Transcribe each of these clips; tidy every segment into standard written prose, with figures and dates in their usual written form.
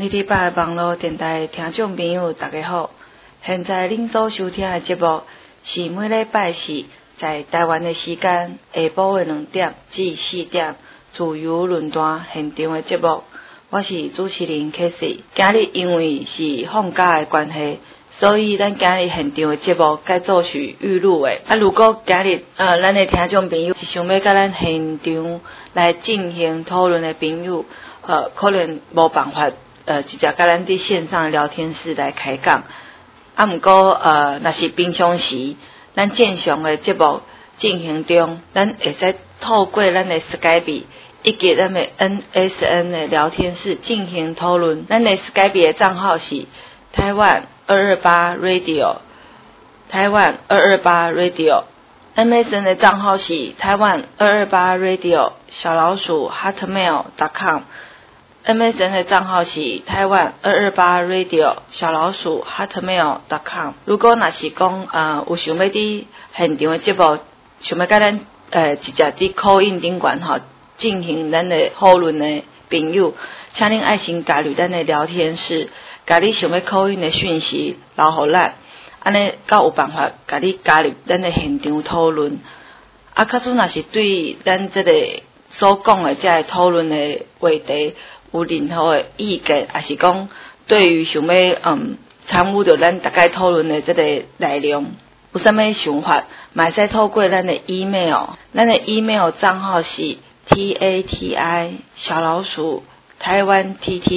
你伫百网络电台听众朋友大家好，现在恁所收听的节目是每礼拜四在台湾的时间下晡的2点至4点自由论坛现场的节目。我是主持人 Casey， 今日因为是放假的关系，所以咱今日现场的节目改做是预录的。如果今日咱的听众朋友是想要甲咱现场来进行讨论的朋友，可能无办法直接甲咱伫线上的聊天室来开讲。毋过若是平常时咱正常的节目进行中，咱会使透过咱的 Skype 以及咱的 NSN 的聊天室进行讨论。咱的 Skype 的账号是台湾228 Radio， 台湾228 Radio。MSN 的账号是台湾228 Radio 小老鼠 hotmail.com。MSN 的账号是台湾228 Radio 小老鼠 hotmail.com。如果若是讲有想要伫现场的节目，想要甲咱直接伫 call in 顶悬吼进行咱的讨论的朋友，请恁爱心加入咱的聊天室，甲你想要 call in 的讯息留互咱，安尼才有办法甲你加入咱的现场讨论。较准若是对咱这个所讲的这个讨论的话题有任何的意见，还是讲对于想要参与到咱大概讨论的这个内容有啥物想法，嘛会使透过咱的 email， 咱的 email 账号是 TATI 小老鼠台湾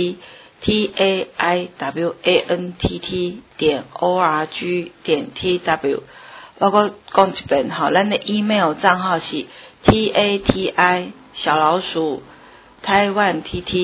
TT TAIWANTT.org.tw。我搁讲一遍吼，咱的 email 账号是 TATI 小老鼠台湾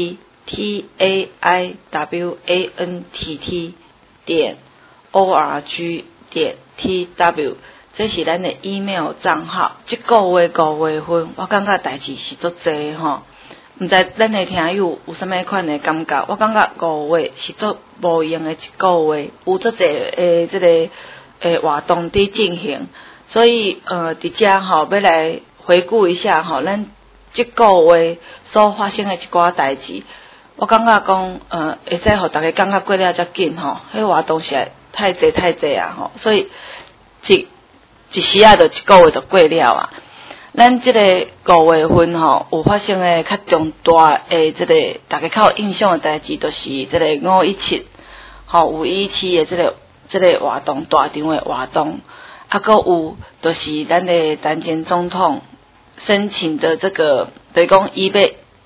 TT.TAIWANTT.org.tw， 这是咱的 email 账号。这个月5月份，我感觉代志是足济吼，毋知咱的听友有啥物款的感觉？我感觉5月是足无用的一个月，有足济这个活动伫进行，所以伫遮吼要来回顾一下吼，咱这个月所发生的一寡代志。我感觉讲会使互大家感觉过了遮紧吼，迄活动实在太济啊吼，所以一时啊就一个月就过了啊。咱这个5月份吼有发生的较重大的这个大家较有印象的代志，就是这个517吼517的这个活动，大场的活动，搁有就是咱的陈前总统申请的这个，就是讲伊要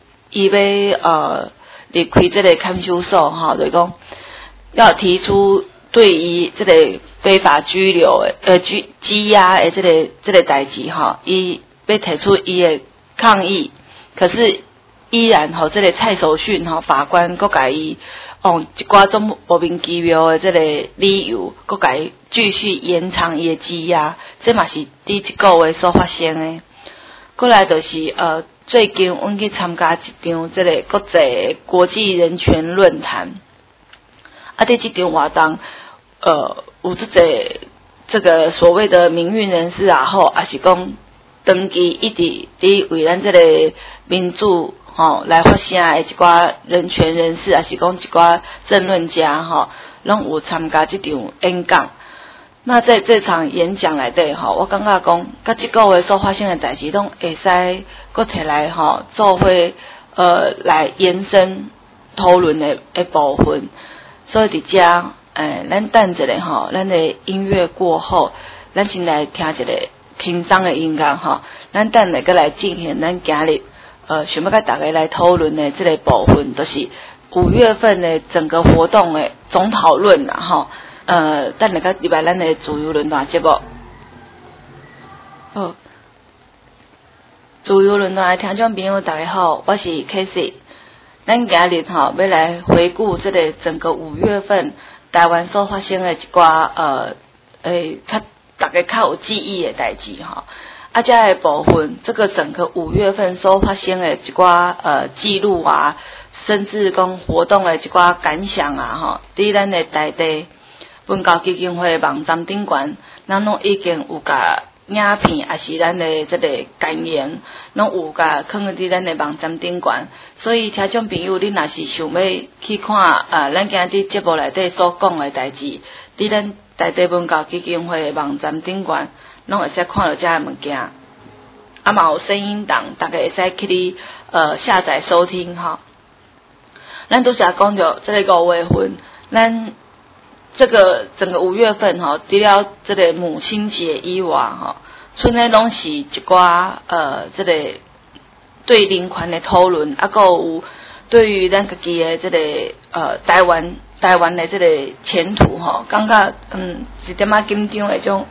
离开这个看守所吼，就是讲要提出对于这个非法拘留的拘押的这个代志吼，伊要提出伊的抗议，可是依然吼这个蔡守训吼法官搁甲伊用一寡种莫名其妙的这个理由，搁甲伊继续延长伊的羁押，这嘛是伫这个月所发生的。过来就是最近阮去参加一场这个国际国际人权论坛，伫这场活动有这个这个所谓的民运人士也好，还是讲长期一直伫为咱这个民主来发声的一寡人权人士，还是讲一寡政论家拢有参加这场演讲。那在这场演讲内底我感觉讲，甲这个月所发生的代志，拢会使搁摕来做伙来延伸讨论的部分。所以伫遮咱等一下咱的音乐过后，咱先来听一个轻松的音乐咱等下搁来进行咱今日想要甲大家来讨论的这个部分，就是5月份的整个活动的总讨论啦等下个礼拜咱的自由论坛节目。好，自由论坛的听众朋友大家好，我是 Casey。咱今日要来回顾这个整个5月份台湾所发生的一寡较大家较有记忆的代志这个部分，这个整个5月份所发生的一寡记录啊，甚至讲活动的一寡感想伫咱的台地文教基金会网站顶悬，咱拢已经有甲影片，也是咱的这个感言，拢有甲放伫咱的网站顶悬。所以听众朋友，恁若是想要去看咱今日节目内底所讲的代志，伫咱台地文教基金会的网站顶悬，拢会使看到遮个物件。嘛有声音档，大家会使去哩下载收听哈。咱拄则讲着这个5月份，咱这个整个5月份哈，除了这个母亲节以外哈，剩的拢是一寡这个对人权的讨论，还有对于咱家己的这个台湾的这个前途哈，感觉一点仔紧张的种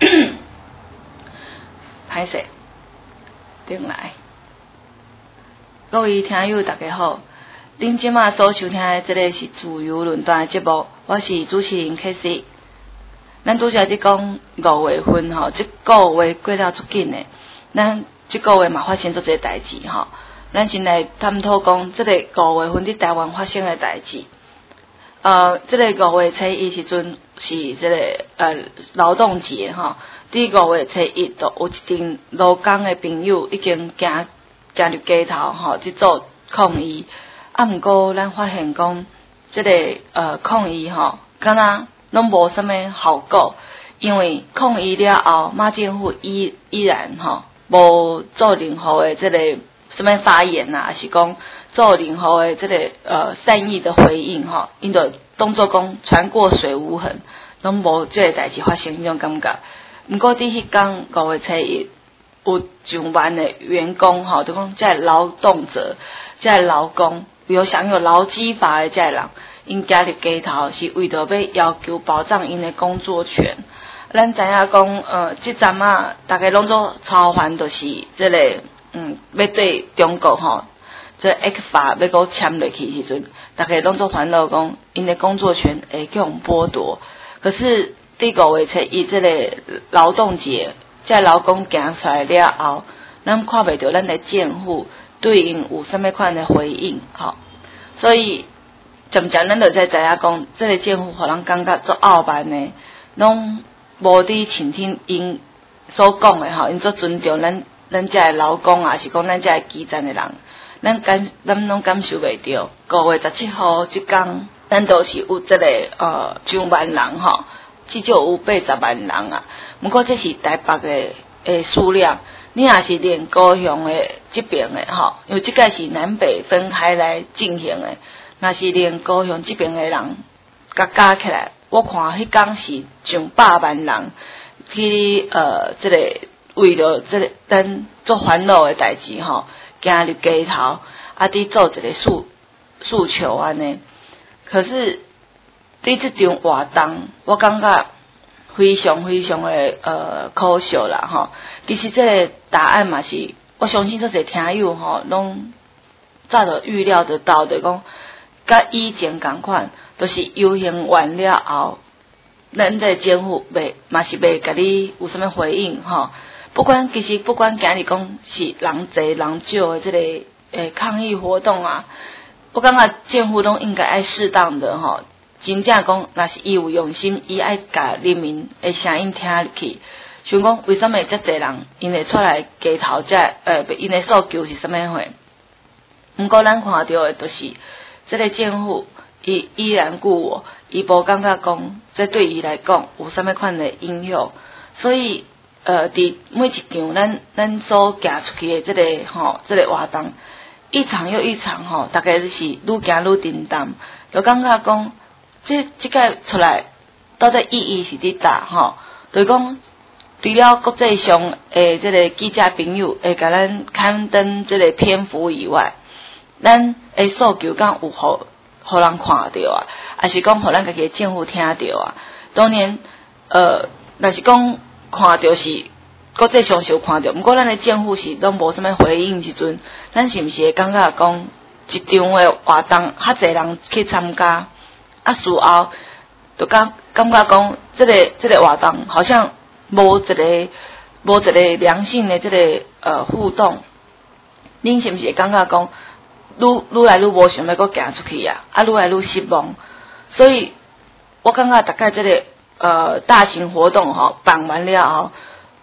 歹势。顶来，各位听友大家好，恁即马所收听的这个是自由论坛的节目，我是主持人 K.C。咱拄则伫讲5月份吼，即个月过了足紧的，咱即个月嘛发生足侪代志吼，咱先来探讨讲这个5月份伫台湾发生的代志。这个5月初一时阵是这个劳动节吼。伫5月初一，就有一群劳工的朋友已经行入街头吼，去做抗议。毋过咱发现讲，这个抗议吼，敢若拢无啥物效果，因为抗议了后，马政府依然吼无做任何的这个什么发言啦，还是讲做任何的这个善意的回应吼，因着当作讲船过水无痕，拢无这个代志发生，迄种感觉。毋过伫迄天5月初一，有上万的员工吼，就讲这劳动者、这劳工，有享有劳基法的这人，因加入街头是为着要求保障因的工作权。咱知影讲，即阵啊，大家拢做操烦，就是这个要对中国吼，这 X 法要搁签落去时阵，大家拢做烦恼讲，因的工作权会去互剥夺。可是伫5月初一这个劳动节，这劳工行出来了后，咱看袂到咱的政府对因有啥物款的回应，吼。所以渐渐咱就知影讲，这个政府互人感觉足傲慢的，拢无伫倾听因所讲的吼，因足尊重咱这个劳工啊，是讲咱这个基层的人，咱拢感受袂到。5月17号即天，咱都是有这个上万人吼。至少有80万人啊，不过这是台北的数量，你也是连高雄的这边的吼，因为这个是南北分开来进行的，若是连高雄这边的人加起来，我看迄天是上100万人去这个为了这个咱做烦恼的代志吼，行入街头伫做一个诉求安尼，可是。伫这场活动，我感觉非常的可笑啦吼。其实这个答案嘛是，我相信这些听友吼，拢早就预料得到的，讲甲以前同款，都是游行完了后，咱这政府嘛是袂甲你有什么回应吼。不管今日讲是人济人少的这个抗议活动啊，我感觉政府拢应该爱适当的吼。真正讲，若是伊有用心，伊爱甲人民的声音听入去。想讲，为什么遮侪人因会出来街头因的诉求是啥物货？毋过咱看到的就是，这个政府伊依然故我，伊无感觉讲，这对伊来讲有啥物款的影响。所以，伫每一场咱所行出去的这个这个活动，一场又一场吼，大概是愈行愈沉淡，就感觉讲。这个出来，到底意义是伫搭吼？就是讲，除了国际上这个记者朋友会甲咱刊登这个篇幅以外，咱的诉求敢有互人看到啊？还是讲互咱家己政府听到啊？当然，若是讲看到是国际上是有看到，不过咱的政府是拢无啥物回应时阵，咱是毋是会感觉讲一场的活动，较侪人去参加？事后就感觉讲，这个活动好像无一个良性的这个互动。恁是毋是会感觉讲，愈来愈无想要搁行出去啊？愈来愈失望。所以我感觉大概这个大型活动吼办完了后，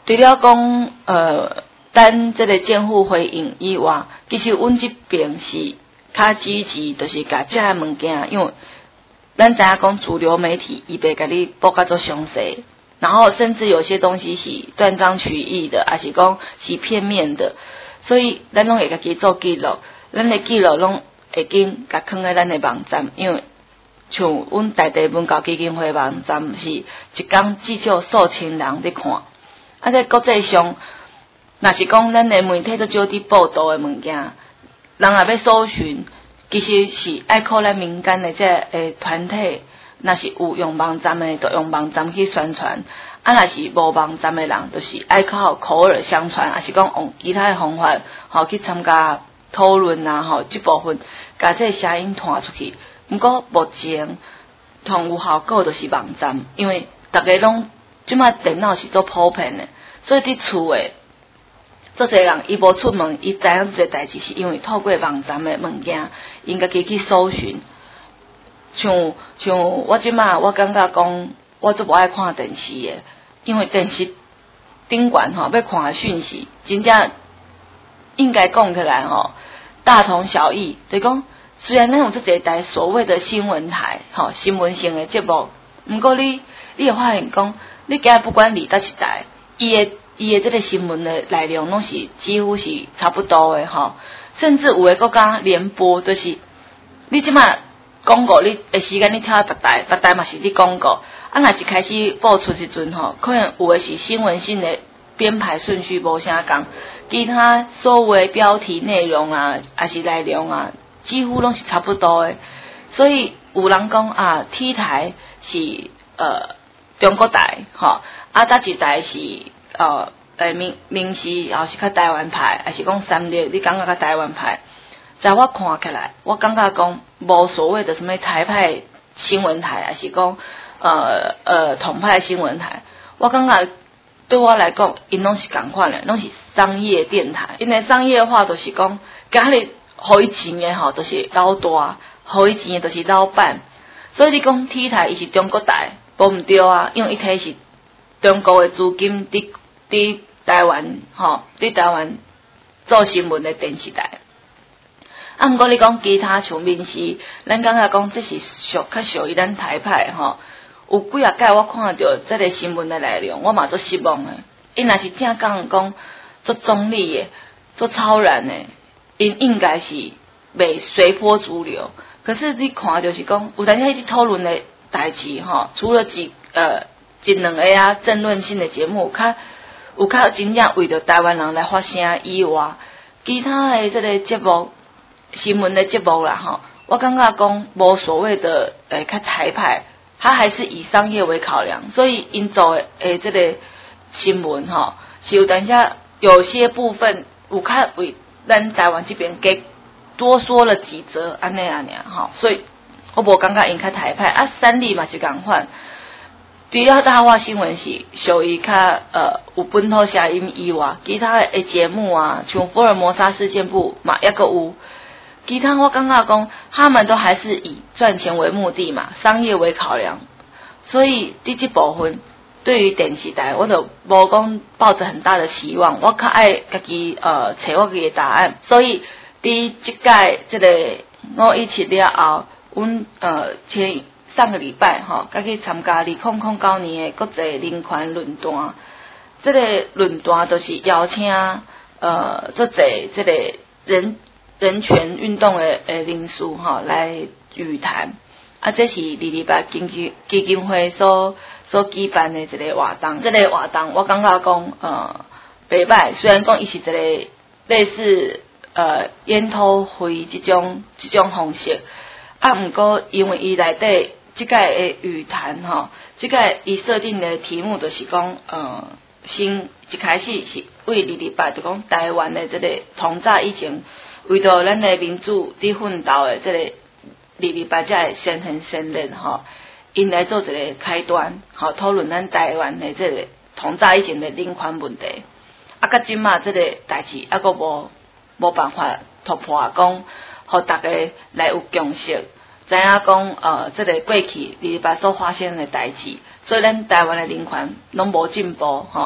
除了讲等这个政府回应以外，其实阮这边是较积极，就是甲这个物件，因为咱知影讲主流媒体伊袂甲你报甲做详细，然后甚至有些东西是断章取义的，还是讲是片面的，所以咱拢会家己做记录，咱的记录拢会经甲放在咱的网站，因为像阮在地文教基金会网站是一天至少数千人伫看，啊在国际上。若是讲咱的媒体都少伫报道的物件，人也要搜寻，其实是爱靠咱民间的这团体，若是有用网站的，就用网站去宣传；啊，若是无网站的人，就是爱靠口耳相传，还是讲用其他的方法，去参加讨论啊，这部分把这声音传出去。不过目前同有效果就是网站，因为大家拢即马电脑是做普遍的，所以伫厝的。做侪人伊无出门，伊知影这个代志，是因为透过网站的物件，因家己去搜寻。像我即马，我感觉讲，我最无爱看电视的，因为电视顶管要看的讯息，真正应该讲起来大同小异。就讲，虽然咱有这一台所谓的新闻台，新闻性的节目，不过你会发现讲，你今日不管离倒一台，伊的这个新闻的内容拢是几乎是差不多的甚至有的国家联播，就是你即马广告，你的时间你跳到别台嘛是你广告，若一开始播出时阵可能有的是新闻性的编排顺序无啥共，其他所有的标题内容啊，还是内容啊，几乎拢是差不多的，所以有人讲T 台是中国台搭一台是明视也是较台湾派，还是讲三立，你感觉较台湾派？在我看起来，我感觉讲无所谓的什么台派新闻台，还是讲统派新闻台，我感觉对我来讲，因拢是同款的，拢是商业电台。因为商业化就是讲，今日互伊钱的就是老大，互伊钱的就是老板。所以你讲 T 台伊是中国台，无毋对啊，因为伊摕是中国的资金伫台湾伫台湾做新闻的电视台。毋过你讲其他像民视，咱感觉讲这是较属于咱台派有几啊届我看到这个新闻的内容，我嘛足失望的。因若是正讲足中立的、足超然的，因应该是袂随波逐流。可是你看就是讲，有当时迄讨论的代志除了一两个政论性的节目，有较真正为着台湾人来发声以外，其他的这个节目、新闻的节目啦我感觉讲无所谓的较台派，它还是以商业为考量，所以因做的这个新闻是有当下有些部分有较为咱台湾这边给多说了几则安尼所以我无感觉因较台派三立嘛是共款。除了大话新闻是属于较有本土声音以外，其他的节目啊，像福尔摩沙事件簿嘛，也个有。其他我感觉讲，他们都还是以赚钱为目的嘛，商业为考量。所以伫这部分，对于电视台，我就无讲抱着很大的期望，我较爱家己找我自己的答案。所以伫这届这个517了后，阮上个礼拜甲去参加2009年的国际人权论坛。这个论坛就是邀请做侪这个人权运动的人士来语谈。这是228基金会所举办的一个活动。这个活动我感觉讲袂歹，虽然讲伊是一个类似研讨会这种方式，毋过因为伊内底这届的语谈这届伊设定的题目就是讲先一开始是为228就讲台湾的这个从早以前为着咱的民主伫奋斗的这个228这个先贤先人因来做一个开端讨论咱台湾的这个从早以前的人权问题。到今嘛这个代志还阁无办法突破，讲互大家来有共识。知影讲这个过去228所发生的代志，所以咱台湾的人权拢无进步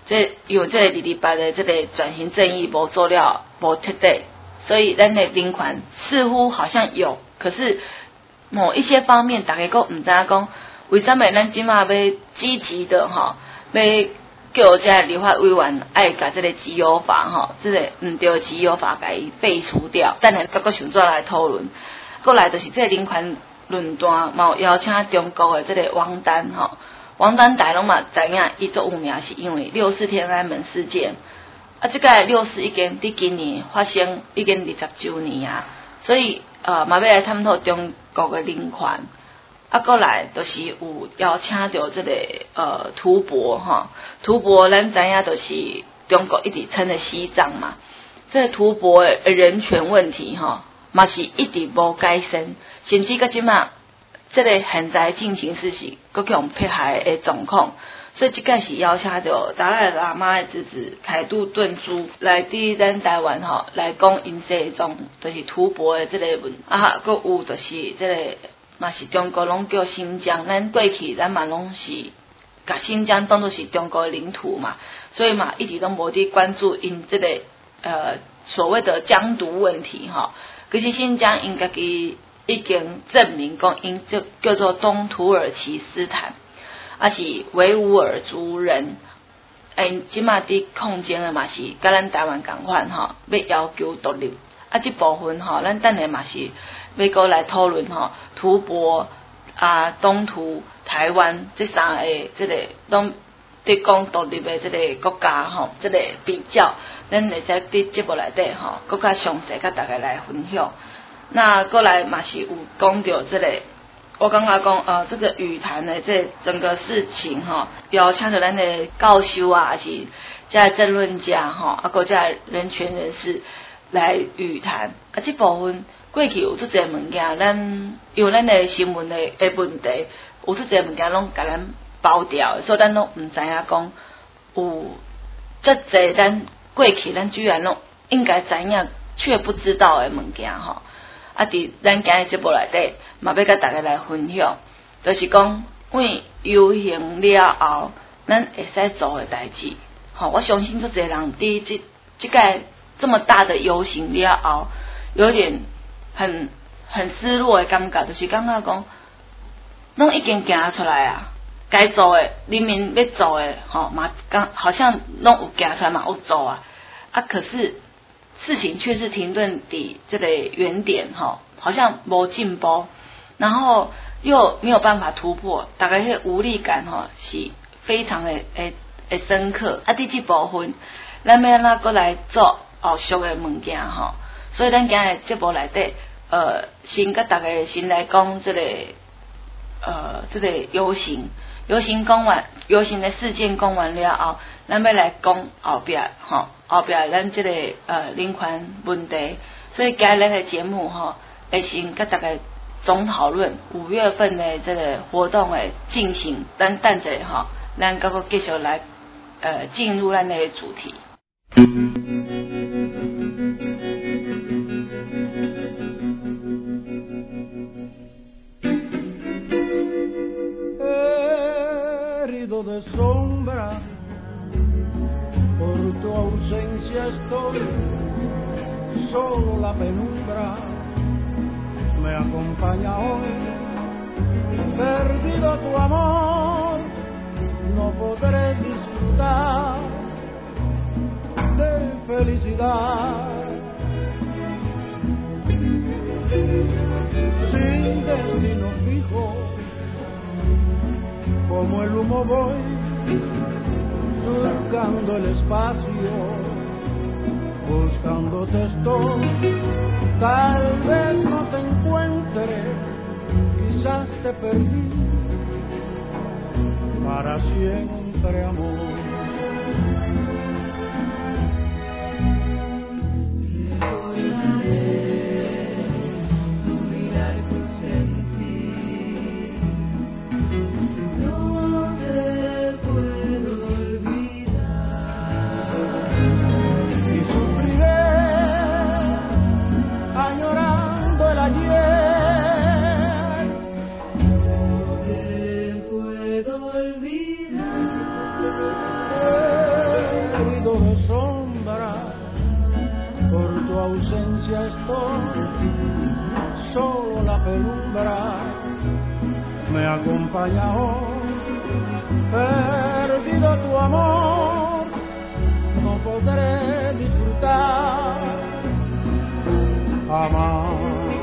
因为这个228的这个转型正义无做了无彻底，所以咱的人权似乎好像有，可是某一些方面大家都唔知影讲，为什么咱即马要积极的要叫这立法委员爱把这个集邮法这个唔对集邮法给废除掉，等下各想怎来讨论。过来就是这个人权论坛嘛，邀请中国的这个王丹王丹大拢嘛知影，伊做有名是因为64天安门事件这个64已经伫今年发生已经20周年啊，所以嘛要来探讨中国的人权。过来就是有邀请到这个吐蕃吐蕃咱知影就是中国一直称的西藏嘛，这个吐蕃的人权问题嘛是一直无改善，甚至到即马这个现在进行是佫强迫害的状况，所以即个是邀请到达赖喇嘛的侄子凯杜顿珠来伫咱台湾来讲因世宗就是吐蕃的这个问佫有就是这个。嘛是中国拢叫新疆，咱过去咱嘛拢是把新疆当作是中国的领土嘛，所以嘛一直都无伫关注因这个所谓的疆独问题可是新疆因家己已经证明讲因就叫做东土耳其斯坦，是维吾尔族人，即马伫抗争的嘛是甲咱台湾同款要要求独立。这部分咱等下嘛是要过来讨论吐蕃东土、台湾这三个这个拢伫讲独立的这个国家这个比较，咱会使伫节目内底更加详细甲大家来分享。那过来嘛是有讲到这个，我感觉讲这个语坛的这整个事情邀请到咱的教授还是这政论家还这人权人士。来语谈这部分过去有这些物件，咱因为咱的新闻的问题，有这些物件拢甲咱包掉，所以咱拢唔知影讲有这些咱过去咱居然拢应该知影却不知道的物件伫咱今日节目内底嘛要甲大家来分享，就是讲为游行了后咱会使做的代志我相信这些人伫这个这么大的游行了后，有点很失落的感觉，就是感觉讲，拢已经行出来啊，该做的人民要做的嘛，好像拢有行出来嘛，有做可是事情却是停顿伫这个原点好像无进步，然后又没有办法突破，大概迄无力感是非常的深刻伫这部分，咱要哪过来做后续的物件所以咱今日节目内底先甲大家先来讲这个游行讲完，游行的事件讲完了后，咱要来讲后壁后壁咱这个人权问题，所以今日咱的节目会先甲大家总讨论5月份的这个活动的进行，咱等者咱各个继续来进入咱的主题。 De sombra, por tu ausencia estoy, solo la penumbra me acompaña hoy, perdido tu amor, no podré disfrutar de felicidad, sin destino fijo. Como el humo voy surcando el espacio, buscándote estoy, tal vez no te encuentre, quizás te perdí para siempre, amor. sombra me acompaña hoy, perdido tu amor, no podré disfrutar, amar.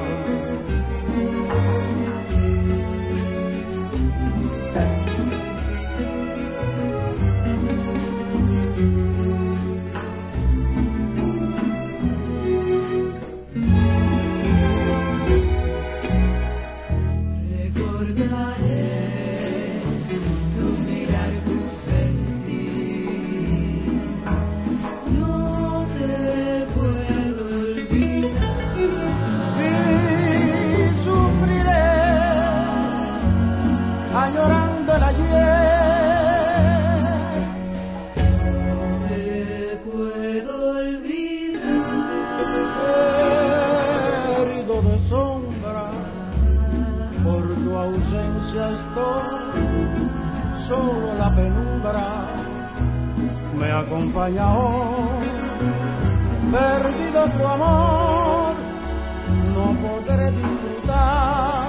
Solo la penumbra me acompaña hoy, perdido tu amor, no podré disfrutar,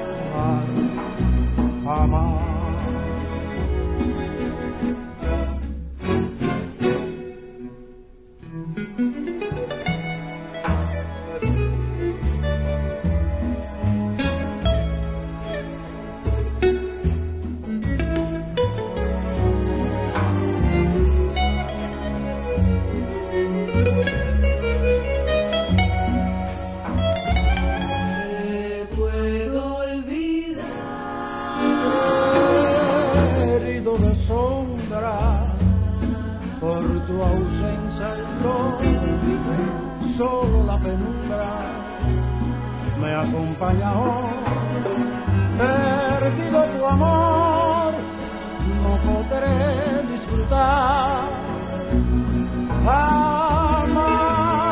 amar. Solo la penumbra me acompaña hoy, perdido tu amor, no podré disfrutar, amar.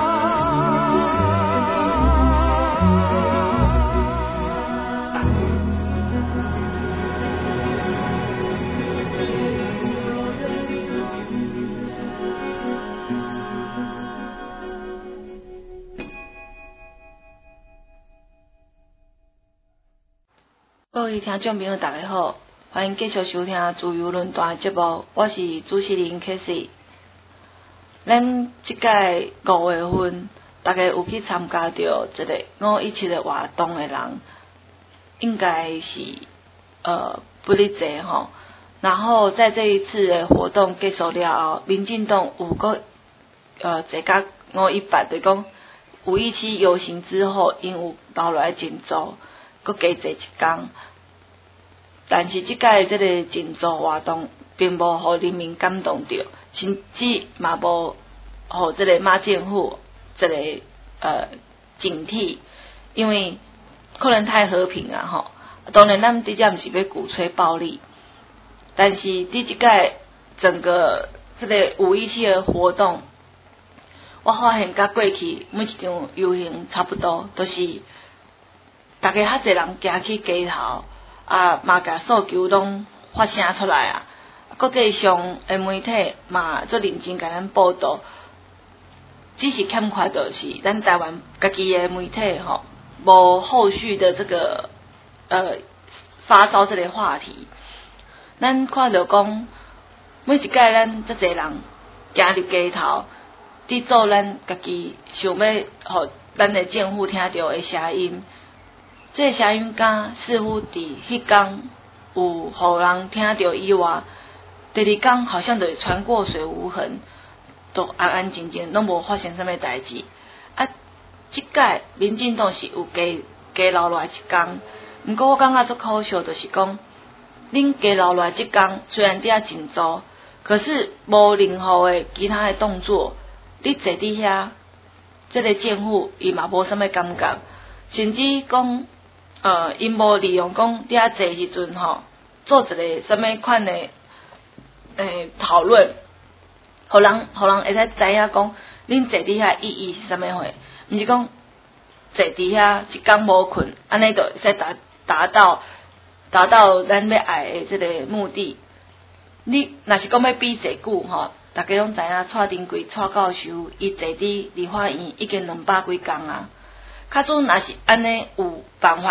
各位听众朋友，大家好，欢迎继续收听自由论坛节目，我是主持人 Casey。咱即届5月份，大家有去参加到这个517的活动的人，应该是不哩侪吼。然后在这一次的活动结束了后，民进党有个坐甲518，就是讲517游行之后，因有留落来静坐。搁加坐一天，但是即届这个静坐活动并无互人民感动到，甚至嘛无互这个马政府这个警惕，因为可能太和平啊吼。当然，咱直接毋是要鼓吹暴力，但是伫即届整个这个517的活动，我发现甲过去每一场游行差不多，都是。大家较侪人行去街头，嘛甲诉求拢发声出来啊！国际上的媒体嘛做认真甲咱报道，只是欠缺就是咱台湾家己的媒体吼，无后续的这个发烧这个话题。咱看到讲，每一届咱遮侪人行入街头，伫做咱家己想要互咱的政府听到的声音。这个声音敢似乎伫迄天有互人听到以外，第二天好像就传过水无痕，都安安静静，拢无发生什么代志。即届民进党是有加留落来一天，毋过我感觉足可笑，就是讲，恁加留落来一天，虽然伫遐静坐，可是无任何的其他的动作，你坐伫遐，这个政府伊嘛无什么感觉，甚至讲。因无利用讲伫遐坐时阵吼，做一个什么款的讨论，互人会使知影讲，恁坐伫遐意义是什么货？毋是讲坐伫遐一天无困，安尼就会使达到咱要爱的这个目的。你若是讲要比坐久吼，大家拢知影蔡丁贵蔡教授伊坐伫立法院已经200几工啊。假使若是安尼有办法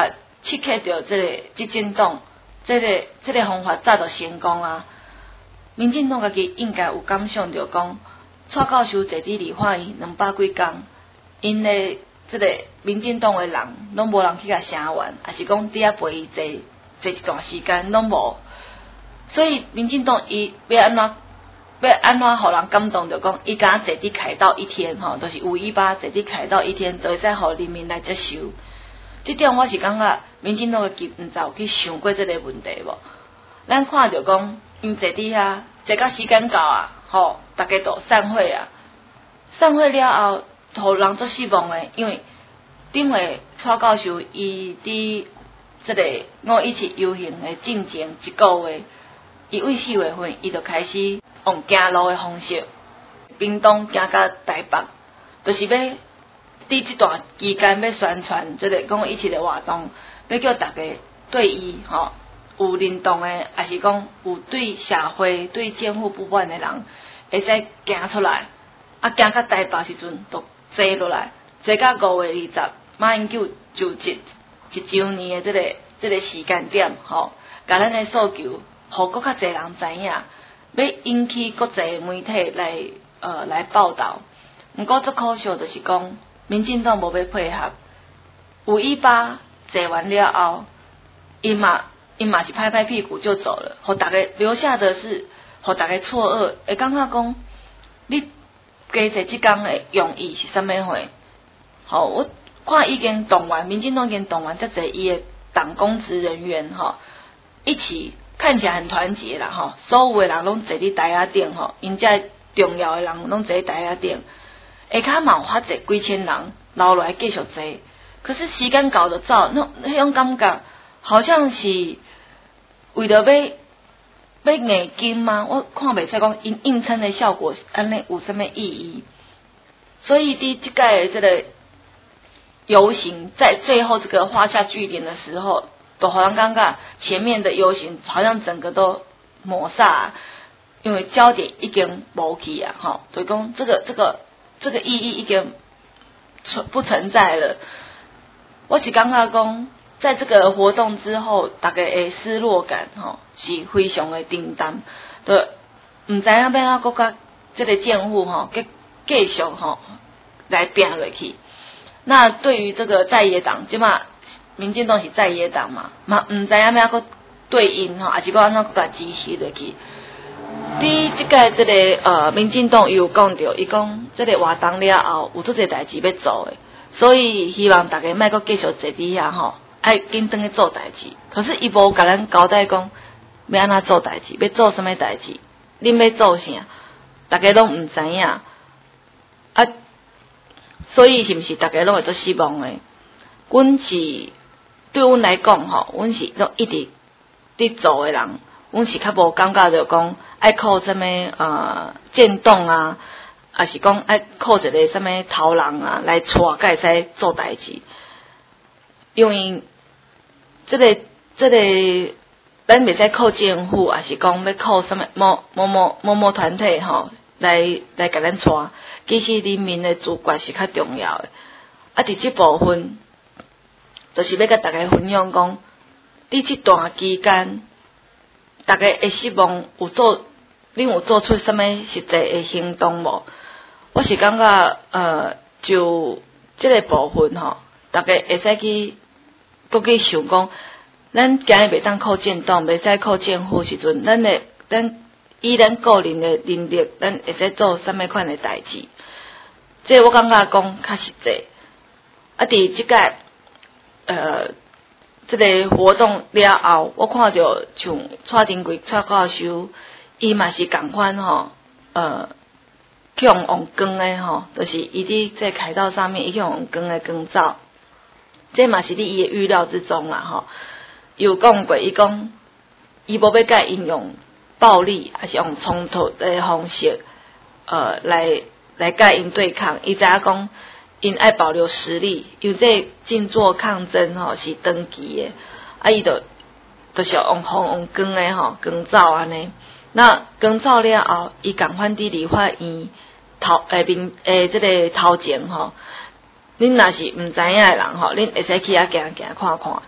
刺激到执政党，这个方法早就成功啊！民进党家己应该有感想到讲，蔡教授坐伫立法院200几工，因的这个民进党的人拢无人去甲声援，也是讲伫遐陪伊坐一段时间拢无，所以民进党伊要安怎互人感动着讲，伊敢坐伫凯道一天吼，就是518坐伫凯道一天，就会使互人民来接受。这点我是感觉民进党嘅毋知有去想过这个问题无？咱看着讲，因坐伫遐，坐到时间到啊，吼，大家都散会啊。散会了后，互人足失望诶，因为顶回蔡教授伊伫这个517游行诶进前1个月，伊为4月份伊就开始用行路诶方式，屏东行到台北，就是要伫这段期间要宣传这个517诶活动，要叫大家对伊吼有认同诶，也是讲有对社会、对政府不满诶人，会使行出来。啊，行到台北时阵，就坐落来，坐到5月20，马英九就1周年诶这个时间点，吼，甲咱诶诉求，互搁较侪人知影，要引起国际媒体来报道。毋过足可惜就是讲，民进党无要配合，518坐完了后，因嘛是拍拍屁股就走了，互大家留下的是，互大家错愕，会感觉讲你。加坐即工诶用意是啥物货？吼，我看已经动员，民进党已经动员遮侪伊诶党公职人员吼，一起看起来很团结啦吼，所有诶人拢坐伫台仔顶吼，因遮重要诶人拢坐伫台仔顶，下骹嘛有遐侪几千人留落来继续坐，可是时间到就走，迄种感觉好像是为着要硬金吗？我看袂出来讲因硬撑的效果安尼有什么意义？所以伫这届这个游行在最后这个画下句点的时候，都好像感觉前面的游行好像整个都抹煞，因为焦点已经无去啊，哈，所以讲这个意义已经不存在了。我是感觉讲。在这个活动之后，大家的失落感吼是非常的沉重，就唔知影要哪国家这个政府吼继续吼来拼落去。那对于这个在野党，即马民进党是在野党嘛唔知影要哪个对应吼，还是讲安怎个支持落去。伫即个这个民进党有讲到，伊讲这个活动了后有足侪代志要做的，所以希望大家莫阁继续坐伫遐吼。爱紧转去做代志，可是伊无甲咱交代讲要安怎做代志，要做什么代志，恁要做啥，大家拢唔知影啊。所以是毋是大家拢会做失望诶？阮是对阮来讲吼，阮是拢一直伫做诶人，阮是较无感觉着讲爱靠什么渐动啊，还是讲爱靠一个什么头人啊来带，才会使做代志。因为这个，咱袂使靠政府，还是讲要靠什么某团体吼来甲咱带。其实人民的主权是较重要的。伫这部分，就是要甲大家分享讲，伫这段期间，大家会希望恁有做出什么实际的行动无？我是感觉就这个部分吼，大家会使去。搁去想讲，咱今日袂当靠政党，袂使靠政府时阵，咱以咱个人的能力，咱会使做什么款的代志？这我感觉讲较实际。伫即个这个活动了后，我看到像蔡丁贵蔡教授，伊嘛是共款吼，去用光的吼，就是伊伫这凯道上面，伊去用光的光照。这嘛是伫伊的预料之中啦，吼。有讲过，伊讲伊无要甲因用暴力，还是用冲突的方式，来甲因对抗。伊知影讲，因爱保留实力，因为这静坐抗争吼是长期的，伊就是用光的吼，光照安尼。那光照了后，伊共款伫立法院这个头前吼。恁若是毋知影诶人吼，恁会使去遐行看看。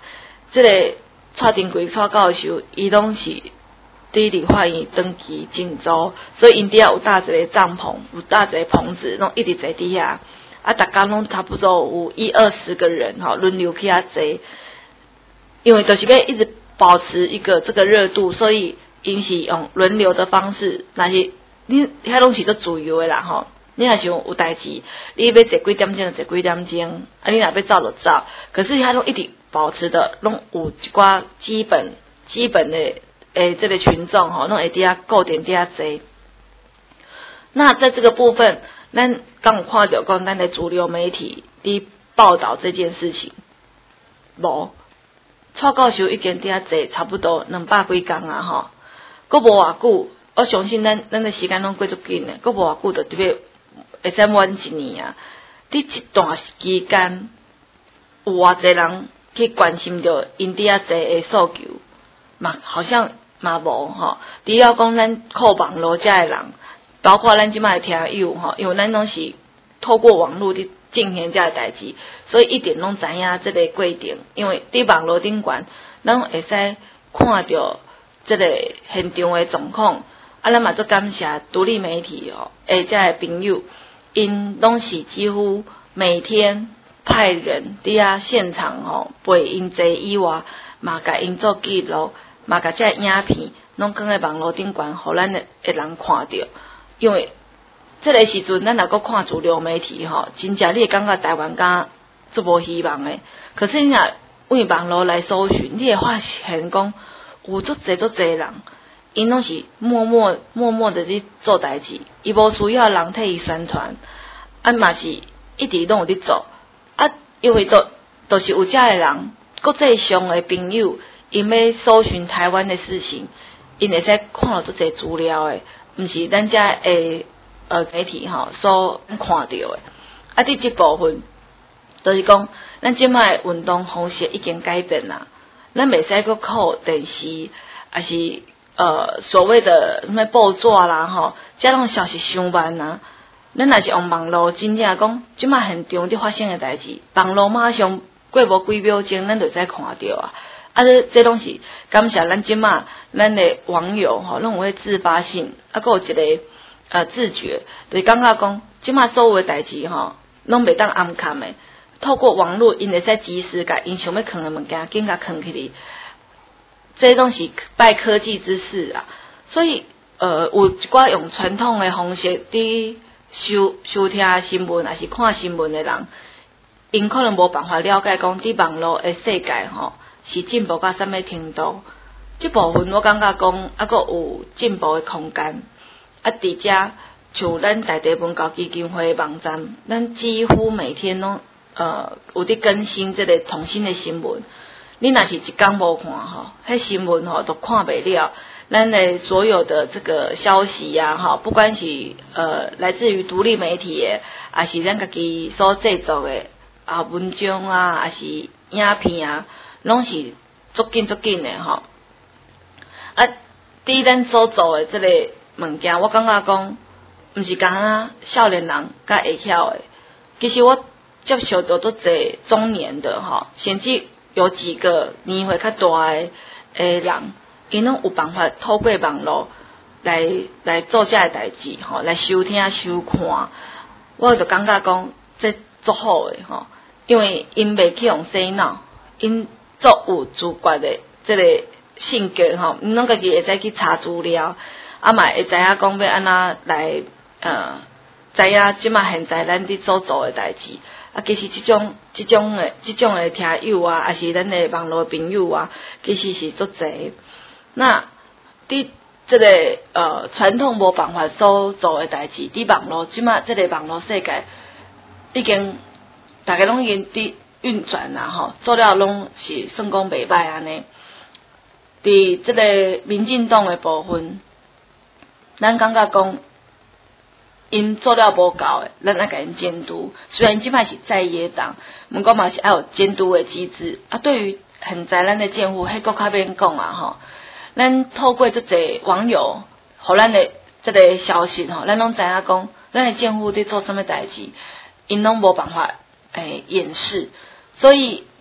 这个蔡丁贵蔡教授，伊拢是伫理化院长期进驻，所以因底下有搭一个帐篷，有搭一个棚子，拢一直坐底下。啊，大家拢差不多有10-20个人哈，轮流去遐坐，因为就是要一直保持一个这个热度，所以因是用轮流的方式。但是你遐拢是做自由的啦吼，你若想有代志，你要坐几点钟就坐几点钟，啊，你若要走就走。可是遐拢一直保持的，拢有一寡基本的这个群众吼，拢会伫遐固定伫遐坐。那在这个部分，咱刚有看到讲，咱的主流媒体伫报道这件事情，无蔡教授已经伫遐坐差不多200几天啊吼，佫无偌久，我相信咱的时间拢过足紧的，佫无偌久就特别会使满1年啊。伫这段期间，有偌侪人去关心着因伫遐坐的诉求，嘛好像嘛无吼。除了讲咱靠网络遮的人。包括咱即摆的听友吼，因为咱拢是透过网络伫进行遮个代志，所以一定拢知影即个过程。因为伫网络顶悬，咱会使看到即个现场的状况。啊，咱嘛足感谢独立媒体哦，遮个朋友，因拢是几乎每天派人伫遐现场吼陪因坐以外，嘛甲因做记录，嘛甲遮个影片拢放在网络顶悬，互咱的人看到。因为这个时阵，咱若搁看主流媒体吼，真正你会感觉台湾敢足无希望诶。可是你若用网络来搜寻，你会发现讲有足侪人，因拢是默默的伫做代志，伊无需要人替伊宣传，啊嘛是一直拢有伫做，啊因为都是有遮个人，国际上的朋友，因要搜寻台湾的事情，因会使看到足侪资料诶。毋是咱遮的媒体吼所看到的，啊，伫即部分，就是讲，咱即摆的运动方式已经改变啦，咱袂使佫靠电视，还是所谓的什么报纸啦吼，遮种消息伤慢啦。咱若是用网络，真正讲，即摆现场伫发生的代志，网络马上过无几秒钟，咱就使看到啊。啊，这拢是感谢咱即马咱的网友吼，拢有迄自发性，啊，佫有一个自觉，就是感觉讲即马所有的代志吼，拢袂当暗藏的。透过网络，因会使及时甲因想要藏的物件，紧甲藏起哩。这拢是拜科技之赐啊，所以有一寡用传统的方式伫收听新闻，还是看新闻的人，因可能无办法了解讲伫网络的世界吼。是进步到什么程度？这部分我感觉讲，还佫有进步的空间。啊，伫遮像咱在地文教基金会的网站，咱几乎每天拢有伫更新这个同新的新闻。你若是一天无看吼，迄新闻吼都看袂了。咱的所有的这个消息呀，哈，不管是来自于独立媒体的，还是咱家己所制作的文章啊，还是影片啊。拢是足紧的吼，啊！伫咱所做的这个物件，我感觉讲，毋是讲啊少年人甲会晓的。其实我接触到足侪中年的吼，甚至有几个年岁较大的人，因拢有办法透过网络来做遮个代志吼，来收听收看。我就感觉讲，这足好的吼，因为因袂去用洗脑，因足有自觉的这个性格吼，因拢家己会使去查资料，啊嘛会知影讲要安怎来知影即马现在咱伫所做的代志。啊，其实即种的听友啊，还是咱的网络朋友啊，其实是足侪。那伫这个传统无办法所做的代志，伫网络即马即个网络世界已经大家拢已经伫运转啦吼，做了拢是算讲袂歹安尼。伫即个民进党的部分，咱感觉讲，因做了无够诶，咱要甲因监督。虽然即摆是在野党，毋过嘛是要有监督的机制。啊，对于现在咱的监护，迄个较免讲啊吼。咱透过即个网友，互咱的即个消息吼，咱拢知影讲，咱的监护伫做什么代志，因拢无办法掩饰。所以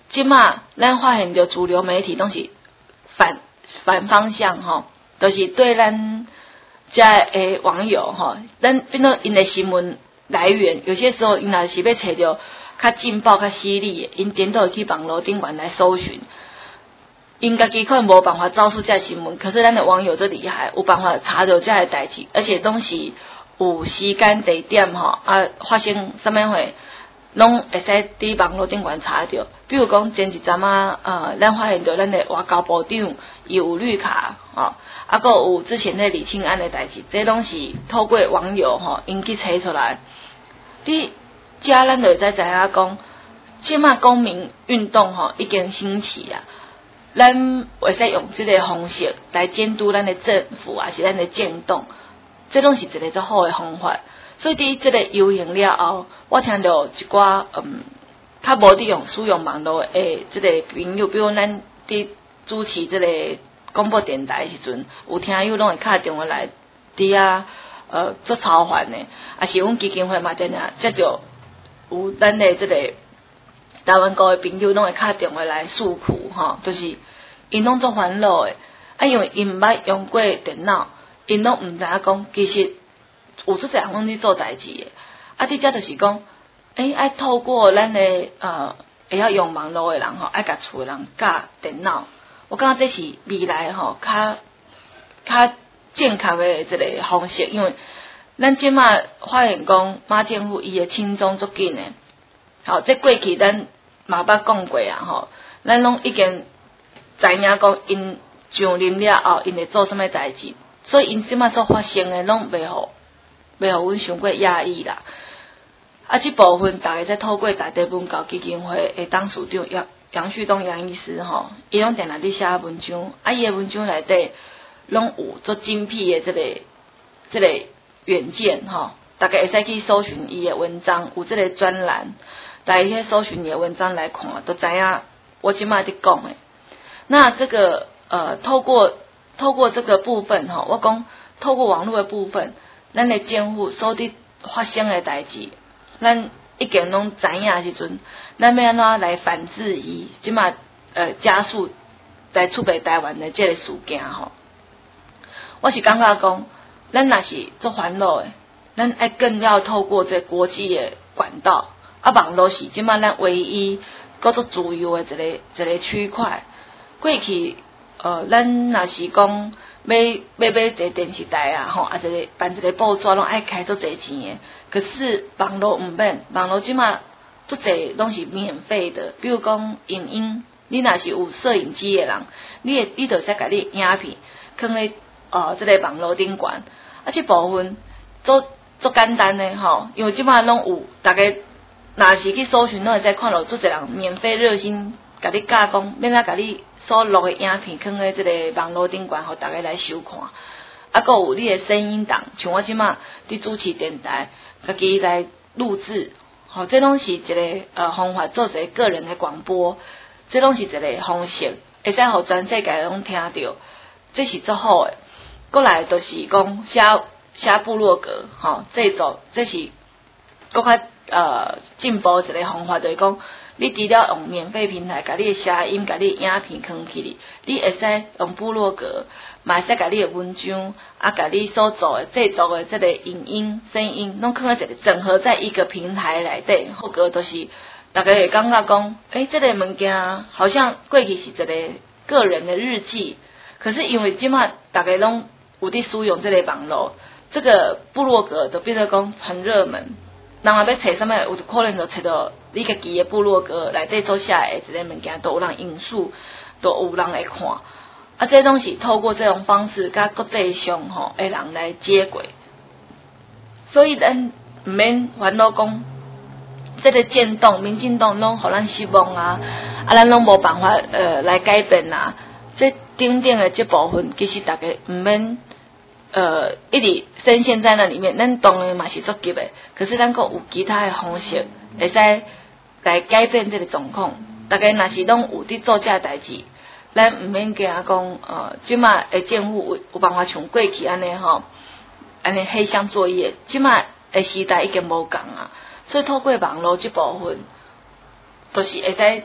即马咱发现着主流媒体拢是反方向吼，都、就是对咱遮诶网友吼，咱变做因的新闻来源，有些时候因若是要找着较劲爆、较犀利的，因点都会去网络顶管来搜寻。因家己可能无办法找出这新闻，可是咱的网友最厉害，有办法查到这个代志，而且拢是有时间地点吼发生什么会，拢会使伫网络顶管查到。比如讲前一阵咱发现到咱的外交部长伊有绿卡吼，还有之前的李庆安的代志，这拢是透过网友吼因去查出来。伫遮咱就会知影讲，即马公民运动吼已经兴起啊。咱会使用这个方式来监督咱的政府啊，是咱的政党，这拢是一个最好的方法。所以伫这个游行了后，我听到一寡较无伫使用网络的这个朋友，比如咱伫主持这个广播电台的时阵，有听友拢会打电话来伫做操烦的，啊是阮基金会嘛真正接着有咱的这个台湾国的朋友拢会打电话来诉苦吼，就是因拢做烦恼的，因为因毋捌用过电脑，因拢毋知影讲其实有足侪人拢伫做代志的，伫遮就是讲，爱透过咱的会晓用网络的人吼，爱甲厝的人教电脑，我感觉这是未来吼较正确的一个方式，因为咱即马发现讲马政府伊的轻松足紧的，好，这过去咱嘛捌讲过啊吼，咱拢已经知影讲因上任了后，因会做什么代志，所以因即马所发生的拢袂互阮伤过压抑啦。这部分大家在透过大地文教基金会的董事长杨旭东杨医师吼，伊拢定定伫写文章，伊的文章内底拢有做精辟的这个远见吼，大家会使去搜寻伊的文章，有这个专栏，大家去搜寻伊的文章来看，都知影我即马伫讲的。那这个透过这个部分吼，我讲透过网络的部分，咱的政府所伫发生的代志，咱已经拢知影的时阵，咱要安怎来反制伊，即马加速来储备台湾的这个事件吼。我是感觉讲，咱若是做烦恼的，咱爱更要透过这国际的管道，网络是即马咱唯一搁做自由的一个区块。过去咱若是讲要伫电视台啊吼，一个办一个报纸拢爱开足侪钱的，可是网络毋免，网络即马足侪拢是免费的，比如讲影音，你若是有摄影机的人，你就使甲你影片放咧这个网络顶管，这部分足简单的吼，因为即马拢有，大家若是去搜寻，拢会使看到足侪人免费热心甲你教讲，免甲你所录的影片放在这个网络顶管，互大家来收看。还有你的声音档，像我即马伫主持电台，家己来录制，吼，这拢是一个方法，做一个个人的广播，这拢是一个方式，会使互全世界拢听到，这是足好的。过来就是讲写部落格，吼，这是更较进步一个方法，就是讲你除了用免费平台，甲你的声音、甲你的影片放起哩，你会使用部落格，嘛会使甲你的文章，甲你所做的制作的这个影音、声音，拢放在一个整合在一个平台内底，或者就是大家会感觉讲，这个物件好像过去是一个人的日记，可是因为即马大家拢有伫使用这个网络，这个部落格就变成讲很热门。人若要找什么，有可能就找到你家己的部落格内底所写的一个物件，都有人引述，都有人会看。这拢是透过这种方式，甲国际上吼的人来接轨。所以咱毋免烦恼讲，这个渐动、民进党拢互咱失望啊，咱拢无办法来改变啊。这顶的这部分，其实大家毋免。一直深陷在那里面，咱当然嘛是足急的，可是咱阁有其他的方式，会使来改变这个状况。大家若是拢有伫做这代志，咱毋免惊讲，即马的政府有办法像过去安尼吼，安尼黑箱作业。即马的时代已经无共啊，所以透过网络这部分，就是会使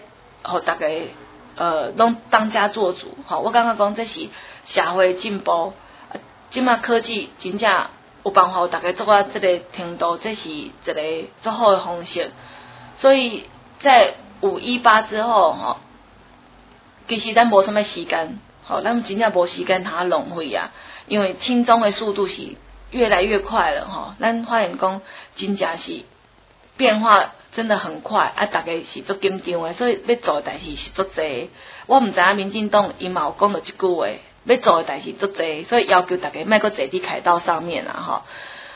互大家拢当家做主吼。我感觉讲这是社会进步，即马科技真正有办法，大家做到这个程度，这是一个最好的方式。所以在518之后吼，其实咱无什么时间，吼，咱真正无时间通浪费啊，因为轻松的速度是越来越快了吼。咱发现讲真正是变化真的很快啊，大家是足紧张的，所以要做的代志是足济。我毋知影民进党因嘛有讲到一句话，要做的代志足济，所以要求大家莫搁坐伫凯道上面啊吼。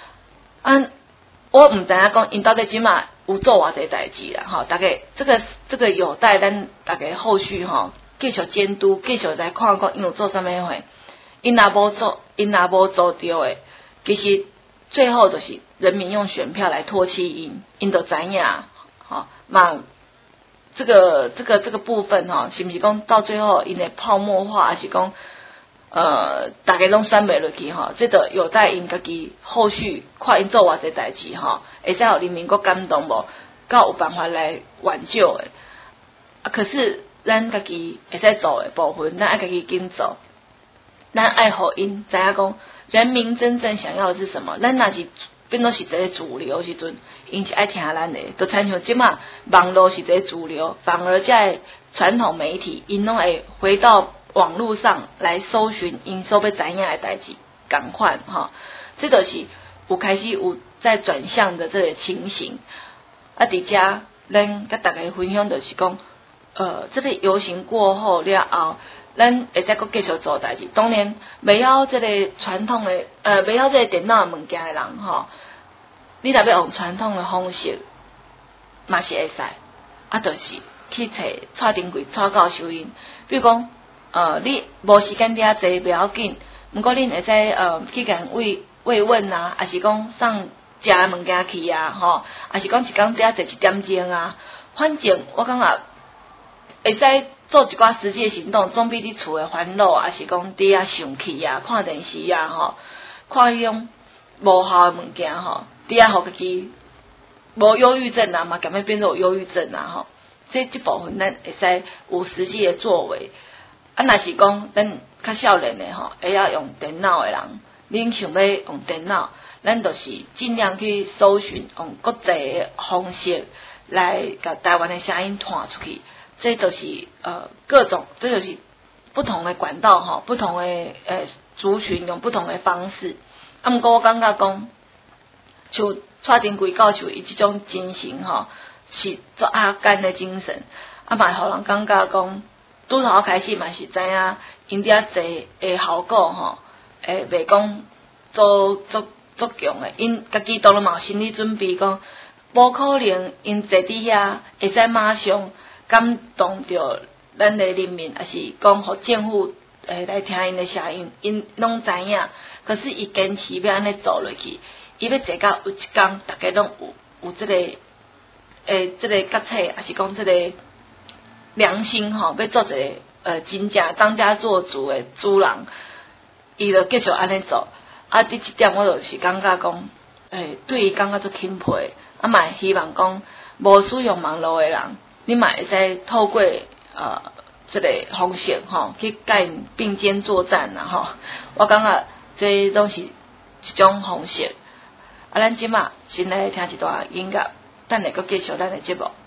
我毋知影讲因到底即马有做偌济代志啦吼，大家这个有待咱大家后续吼继续监督，继续来看讲因有做啥物货，因若无做对的，其实最后就是人民用选票来唾弃因就知影吼嘛。这个部分吼，是毋是讲到最后因会泡沫化，还是讲大家拢选袂落去吼？这就有待因家己后续看因做偌济代志吼，会使互人民阁感动无？才有办法来挽救的。可是咱家己会使做的部分，咱爱家己紧做。咱爱互因知影讲，人民真正想要的是什么？咱若是变做是一个主流时阵，因是爱听咱的，就亲像即马网络是一个主流，反而在传统媒体，因拢会回到网络上来搜寻因所要知影的代志，共款吼，这就是有开始有在转向的这个情形。伫遮咱甲大家分享就是讲，这个游行过后了后，咱会再搁继续做代志。当然，袂晓这个传统的袂晓这个电脑的物件的人吼，你若要用传统的方式，嘛是会使，就是去找电柜找到收音。比如讲，你无时间遐坐袂要紧，毋过恁会使去甲慰问啊，还是讲送食的物件去啊，吼，还是讲一工遐坐1点钟啊，反正我感觉会使做一寡实际的行动，总比你厝的烦恼，还是讲伫遐生气啊、看电视啊，吼，看迄种无效的物件吼，伫遐互家己无忧郁症啊嘛，敢要变做有忧郁症啊，吼，这部分咱会使有实际的作为。若是讲咱较少年的吼，会晓用电脑的人，恁想要用电脑，咱就是尽量去搜寻用国际的方式来甲台湾的声音传出去。这就是各种，这就是不同的管道吼，不同的族群用不同的方式。毋过我感觉讲，像蔡丁贵教授伊即种精神吼，是做阿干的精神，嘛互人感觉讲，拄头开始嘛是知影因遐坐的效果吼，袂讲足强的，因家己当然嘛有心理准备讲，无可能因坐伫遐会使马上感动着咱的人民，还是讲互政府来听因的声音，因拢知影。可是伊坚持要安尼做落去，伊要坐到有一天，大家拢有这个这个觉醒，还是讲这个良心吼，要做一个真正当家做主的主人，伊就继续安尼做。第一点我就是感觉讲，对伊感觉足钦佩，嘛希望讲无使用网络的人。你嘛会使透过这个方式吼，去甲因并肩作战啦吼。我感觉这拢是一种方式。咱即马先来听一段音乐，等下搁继续咱的节目。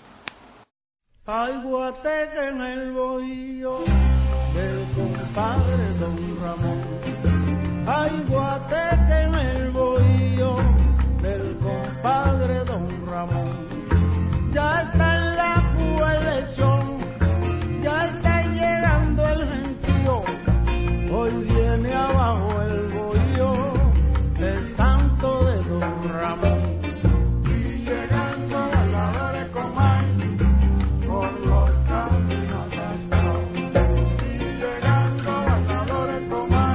Comán.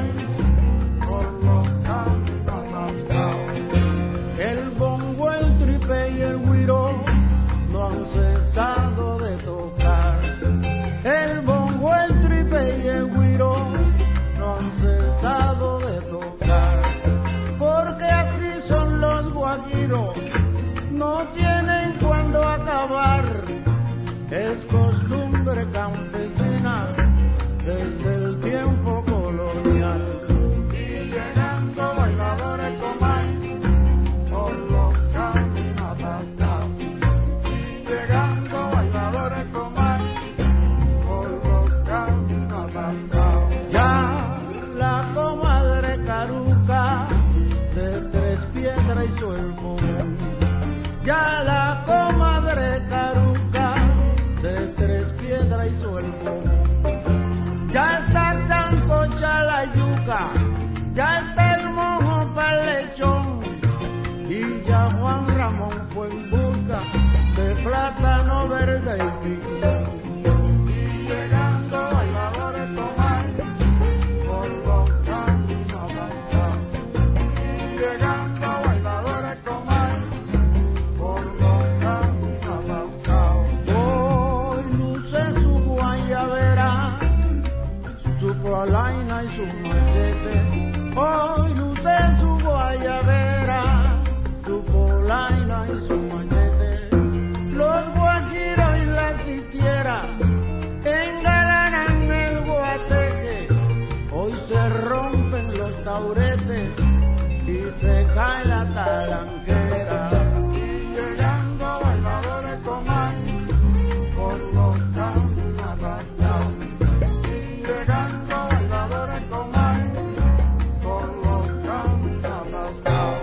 Ya está el mojo para el lechón y ya Juan Ramón fue en busca de plátano verde y piñón. Y llegando bailadores tomar por los caminos avanzados. Y llegando bailadores tomar por los caminos avanzados. Hoy luce su guayabera, su polaina y su machete. Hoy luce su guayabera, su polaina y su machete. Los guajiros y la sitiera engalanan el guateque. Hoy se rompen los tauretes y se cae la talanquera. Y llegando bailadores tomar por los caminos arrastrados. Y llegando bailadores tomar por los caminos arrastrados.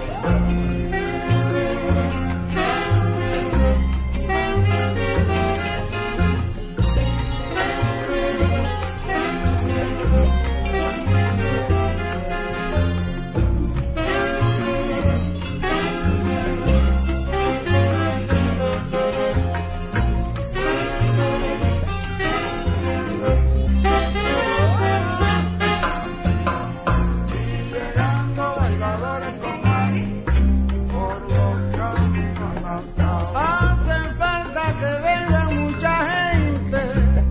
Llegando bailadores tomar por los caminos arrastrados. Hacen falta que venga mucha gente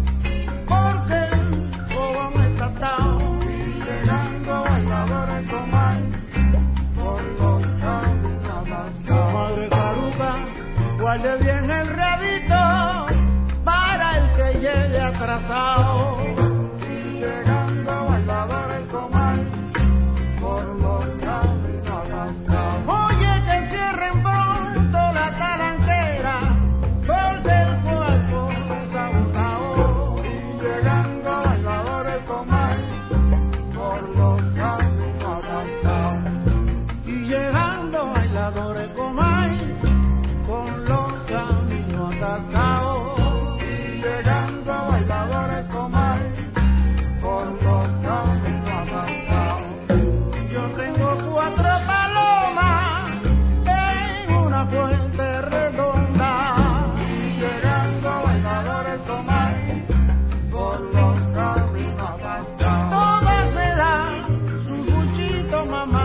porque el fogón está atado. Y llegando bailadores tomar por los caminos arrastrados. Madre Caruca, guarde bien el rabito para el que llegue atrasado. Y llegando bailadores tomar por los caminos arrastrados. Oye, que cierren pronto la talanquera porque el cuerpo está agotado. Y llegando bailadores tomar por los caminos arrastrados. Y llegando bailadores tomar con los caminos atascados. Y llegando bailadores tomar por los caminos arrastrados. Yo tengo 4 palomas en una fuente redonda. Y llegando bailadores tomar por los caminos arrastrados. Todas se dan su buchito, mamá,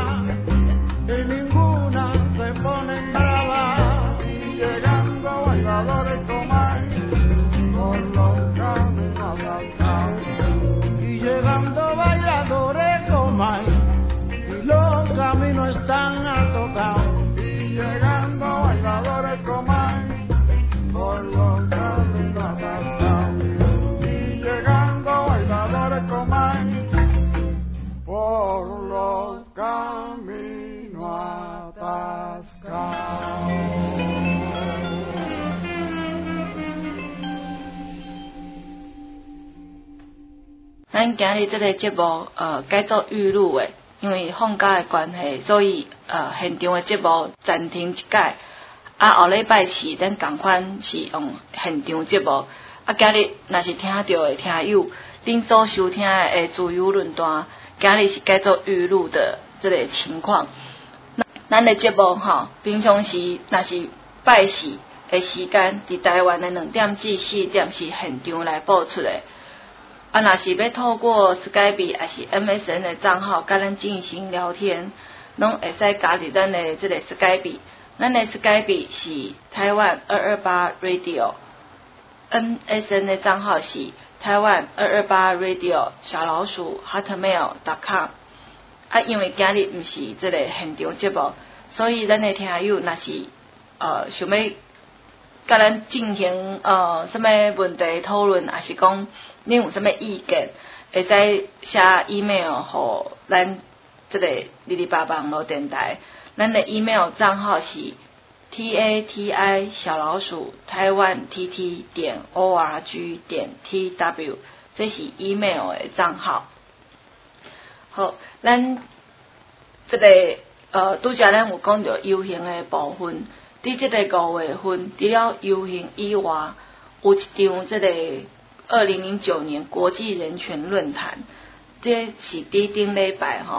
y ninguna se ponen bravas. Y llegando bailadores tomar por los caminos arrastrados. Y llegando bailadores tomar y los caminos están atocados. Y llegando bailadores tomar por los caminos arrastrados. Y llegando bailadores tomar por los caminos atascados. 咱今日这个节目改做预录的，因为放假的关系，所以现场的节目暂停一改。后礼拜四咱同款是用现场节目。今日若是听到的听友，恁所收听的自由论坛，今日是改做预录的这个情况。咱的节目平常时若是拜四的时间，伫台湾的2点至4点是现场来播出的。若是要透过 Skype 还是 MSN 的账号，甲咱进行聊天，拢会使加入咱的这个 Skype。咱的 Skype 是台湾228 Radio，MSN 的账号是台湾228 Radio @hotmail.com。因为今日毋是这个现场节目，所以咱的听友若是想要甲咱进行什么问题讨论，还是讲恁有什么意见，会使写 email 互咱这个228网络电台。咱的 email 账号是 tati@taiwantt.org.tw， 这是 email 的账号。好，咱这个拄则咱有讲到游行的部分，伫这个5月份，除了游行以外，有一场这个2009年国际人权论坛，这是伫顶礼拜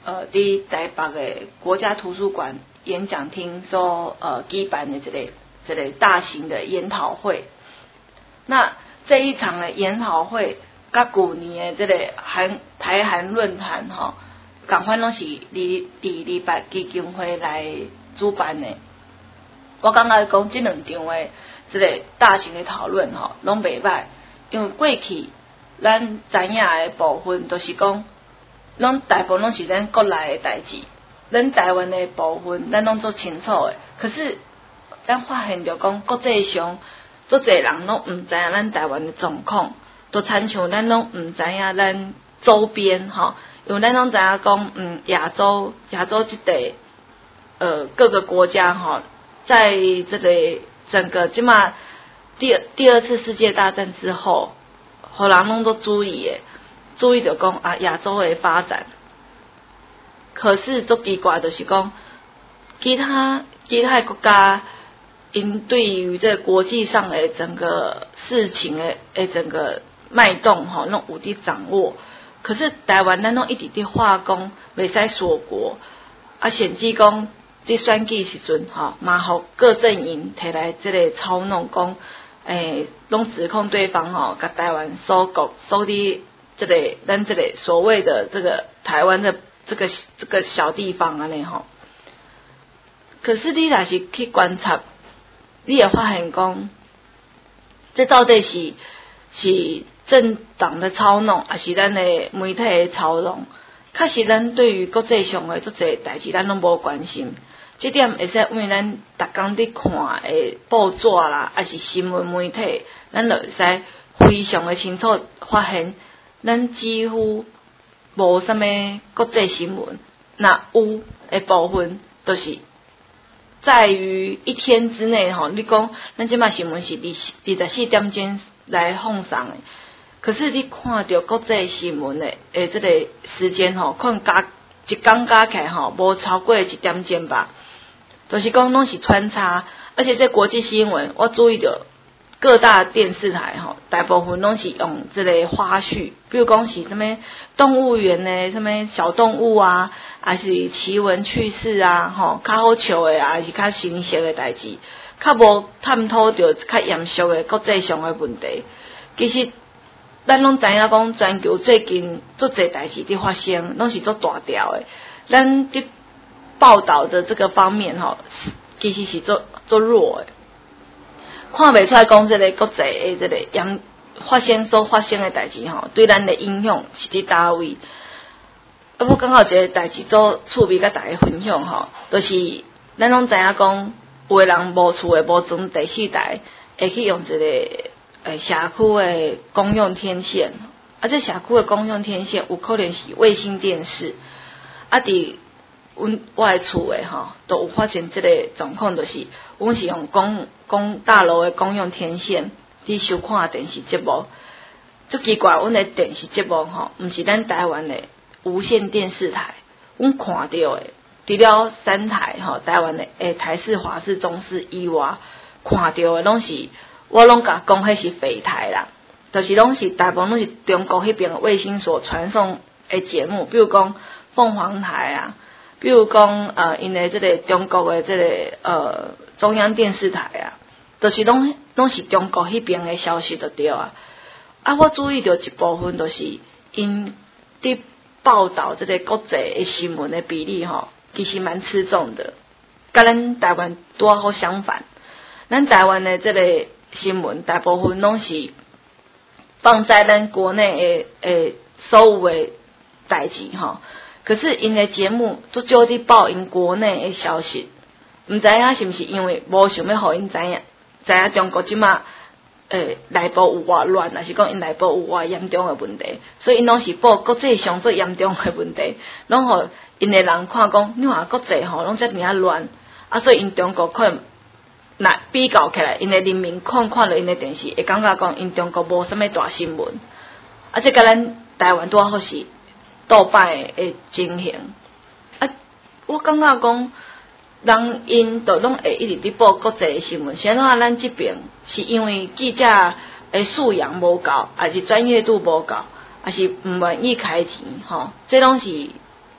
伫台北的国家图书馆演讲厅所举办的这个大型的研讨会。那这一场的研讨会，甲去年的这个台韩论坛吼，同款拢是礼拜基金会来主办的。我感觉讲这两场的这个大型的讨论吼，拢袂歹，因为过去咱知影的部分都是讲，拢大部分拢是咱国内的代志，咱台湾的部分咱拢做清楚的。可是咱发现着讲国际上，足侪人拢毋知影咱台湾的状况，都亲像咱拢毋知影咱周边吼，因为咱拢知影讲，亚洲这地各个国家吼。在这个整个即马第二次世界大战之后，互人拢都注意着讲亚洲的发展。可是足奇怪就是讲，其他的国家，因对于这国际上的整个事情的整个脉动吼，拢有伫掌握。可是台湾咱拢一直伫话讲袂使锁国，甚至讲。伫选举时阵吼，嘛互各阵营摕来这个操弄，讲拢指控对方吼，甲台湾锁伫这个咱这个所谓的这个台湾的这个小地方安尼吼。可是你若是去观察，你会发现讲，这到底是政党的操弄，还是咱的媒体的操弄？确实，咱对于国际上的足侪代志，咱拢无关心。这点会使因为咱逐工伫看的报纸啦，还是新闻媒体，咱就会使非常的清楚发现，咱几乎无啥物国际新闻，那有的部分都是在于一天之内吼。你讲咱即摆新闻是24点钟来放送的，可是你看到国际新闻的这个时间吼，可能一天加起来吼，无超过1点钟吧。就是讲拢是穿插，而且这国际新闻，我注意到各大电视台吼，大部分拢是用这个花絮，比如讲是什么动物园的什么小动物啊，还是奇闻趣事啊，吼，较好笑的啊，还是较新鲜的代志，较无探讨到较严肃的国际上的问题。其实咱拢知影讲，全球最近足侪代志伫发生，拢是足大条的，咱伫报道的这个方面吼，其实是做弱的，看袂出来讲这个国际的这个所发生的代志吼，对咱的影响是伫叨位。我刚好一个代志做趣味，甲大家分享吼，就是咱拢知影讲，有的人无厝的无装第四台，会去用一个社区的公用天线，这社区的公用天线有可能是卫星电视，伫我的厝诶吼，都有发现这个状况，就是阮是用公大楼的公用天线伫收看电视节目。足奇怪，阮的电视节目吼，毋是咱台湾的无线电视台，阮看到的，除了3台吼，台湾的台视、华视、中视以外，看到的拢是我拢甲讲迄是废台啦，就是拢是大部分拢是中国迄边的卫星所传送的节目，比如讲凤凰台啊。比如讲，因为这个中国的这个中央电视台啊，就是拢是中国迄边的消息就对啊。我注意到一部分就是因伫报道这个国际的新闻的比例吼，其实蛮吃重的，甲咱台湾拄好相反。咱台湾的这个新闻大部分拢是放在咱国内的所有的代志吼。可是因的节目足少伫报因国内的消息，毋知影是毋是因为无想要互因知影中国即马内部有偌乱，还是讲因内部有偌严重的问题，所以因拢是报国际上最严重的问题，拢互因的人看讲，你看国际吼拢遮尔啊乱，所以因中国可能那比较起来，因的人民看了因的电视，会感觉讲因中国无啥物大新闻，这甲咱台湾拄好是倒摆的情形。我感觉讲，人因都拢会一直伫报国际的新闻，显然咱这边是因为记者的素养无够，还是专业度无够，还是毋愿意开钱吼？这拢是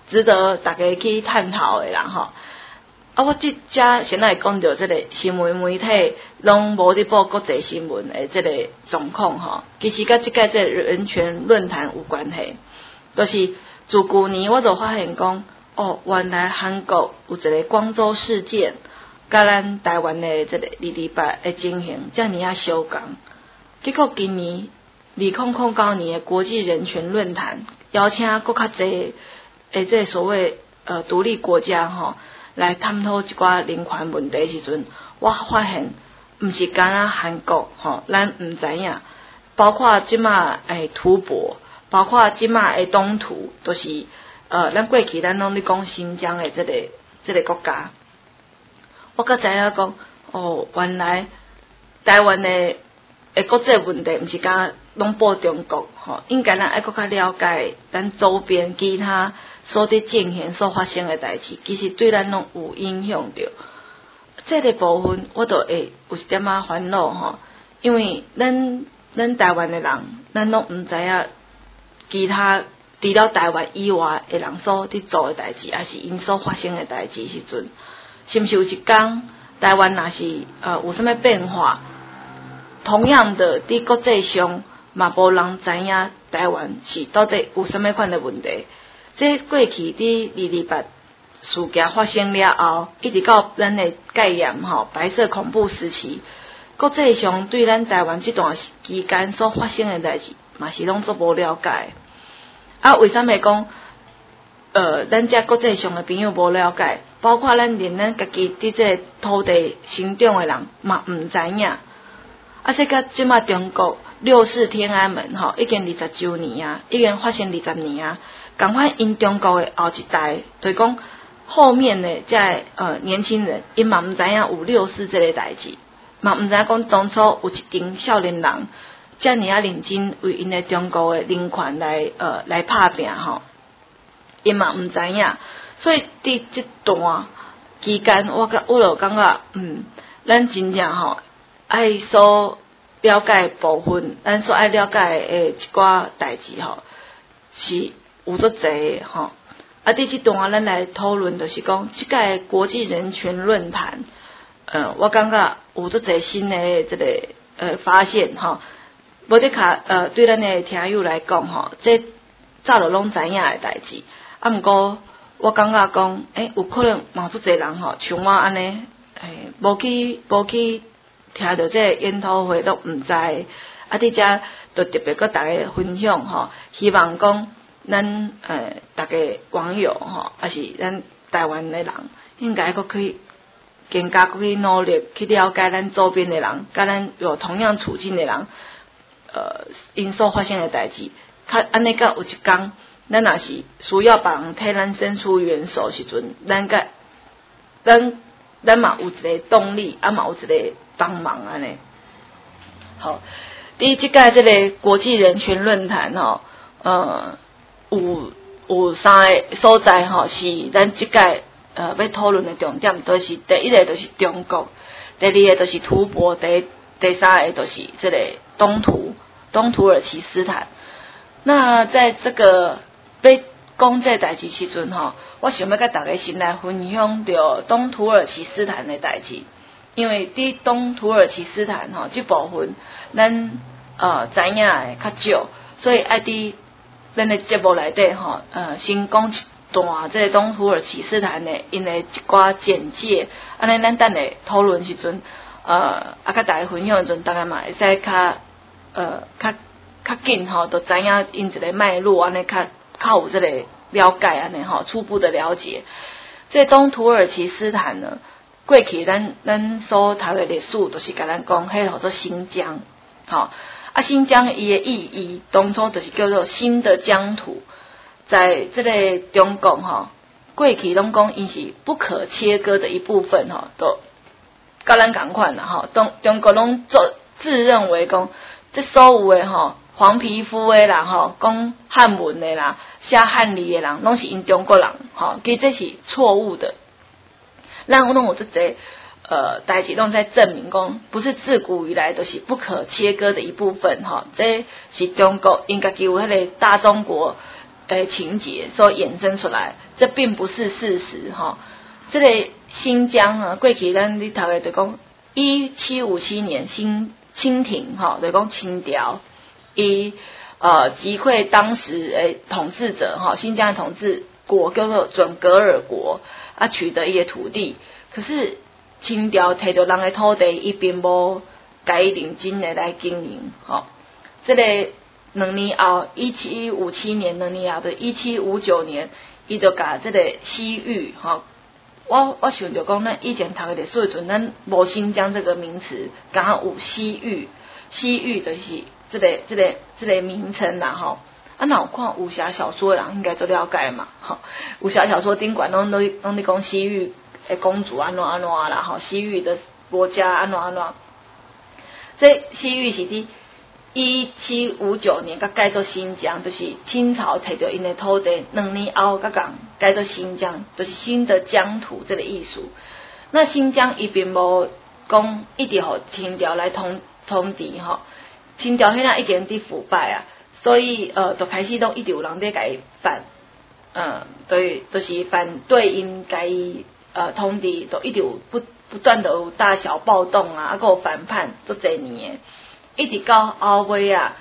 值得大家去探讨的啦吼。啊，我即遮先来讲到即个新闻媒体拢无伫报国际新闻的即个状况吼，其实甲即个即个人权论坛有关系。就是自去年我就发现讲，原来韩国有一个光州事件，甲咱台湾的即个228的情形遮尔相共。结果今年2009年的国际人权论坛邀请搁较侪即个所谓独立国家吼。来探讨一寡人权问题时阵，我发现毋是干那韩国吼，咱毋知影，包括即马吐蕃，包括即马东土，都是咱过去咱拢咧讲新疆的即个国家，我才知影讲，原来台湾的国际问题毋是干拢报中国吼，应该咱爱搁较了解咱周边其他所伫进行所发生的代志，其实对咱拢有影响着。这个部分我就会有一点仔烦恼吼，因为咱台湾的人，咱拢毋知影其他除了台湾以外的人所伫做的代志，还是因所发生的代志时阵，是毋是有一天台湾若是有啥物变化？同样的，伫国际上嘛无人知影台湾是到底有啥物款的问题。这过去伫228事件发生了后，一直到咱的戒严吼白色恐怖时期，国际上对咱台湾这段期间所发生的代志，嘛是拢做无了解。为啥物讲咱遮国际上的朋友无了解？包括咱连咱家己伫这个土地生长的人嘛毋知影。这甲即马中国6·4天安门吼，已经20周年啊，已经发生20年啊。赶快因中国的后一代，就是讲后面的在年轻人，因嘛毋知影有6·4这个代志，嘛毋知影讲当初有一群少年人遮尔认真为因的中国的人权来拍拼吼，因嘛毋知影。所以伫这段期间，我就感觉咱真正吼。爱所了解部分，咱所爱了解的一寡代志吼，是有足侪吼。伫这段咱来讨论，就是讲即个国际人权论坛，我感觉有足侪新的这个发现吼。无得卡对咱的听友来讲吼，这早就拢知影的代志。毋过我感觉讲，有可能嘛足侪人吼，像我安尼，无去。听到这个研讨会都毋知，伫遮就特别跟大家分享吼，希望讲咱大家网友吼，还是咱台湾的人，应该搁去更加搁去努力去了解咱周边的人，甲咱有同样处境的人，因所发生的代志，安尼甲有一天，咱若是需要别人替咱伸出援手时阵，咱嘛有一个动力，嘛有一个帮忙安尼。好，第即个这个国际人权论坛吼，有3个所在吼，是咱即个要讨论的重点，都是第一个就是中国，第二个就是吐蕃，第三个就是这个东土耳其斯坦。那在这个被讲这代志时阵吼，我想要甲大家先来分享着东土耳其斯坦的代志，因为伫东土耳其斯坦吼这部分咱知影的较少，所以爱伫咱的节目内底吼先讲一段这个东土耳其斯坦的因的一寡简介，安尼咱等下讨论时阵甲大家分享的时阵，大家嘛会使较紧吼，就知影因一个脉络安尼较有这个了解安尼吼，初步的了解。这东土耳其斯坦呢，过去咱所读的历史，就是甲咱讲，迄叫做新疆，吼新疆伊的意义，当初就是叫做新的疆土，在这个中国吼，过去拢讲伊是不可切割的一部分吼，都甲咱同款啦吼，中国拢自认为讲，这所有的吼。黄皮肤的人吼，讲汉文的啦，写汉字的人，拢是因中国人吼，其实这是错误的。咱拢有这些代志拢在证明讲，不是自古以来都是不可切割的一部分吼，这是中国因家己有迄个大中国情节所衍生出来，这并不是事实哈。这个新疆啊，过去咱咧读的就讲1757年清廷哈，就讲清朝伊击溃当时统治者哈，新疆的统治国叫做准噶尔国啊，取得伊的土地，可是清朝摕到人的土地，伊并无该认真的来经营哈。这个2年后，1757年2年后的1759年，伊就甲这个西域哈。我想着讲，咱以前读的历史阵，咱无新疆这个名词，刚好有西域，西域就是这个名称啦吼。啊，那有看武侠小说的人应该都了解嘛，吼。武侠小说顶管拢咧讲西域的公主安怎啦，吼，西域的国家安怎。这西域是伫1759年，甲改做新疆，就是清朝摕到因的土地，2年后甲讲改做新疆，就是新的疆土这个意思。那新疆伊并无讲一直互清朝来统治吼，清朝迄阵已经伫腐败啊，所以就开始都一直有人在甲伊反，对，就是反对因甲伊统治，都一直有不断的有大小暴动啊，还有反叛足侪年的。一直到后尾啊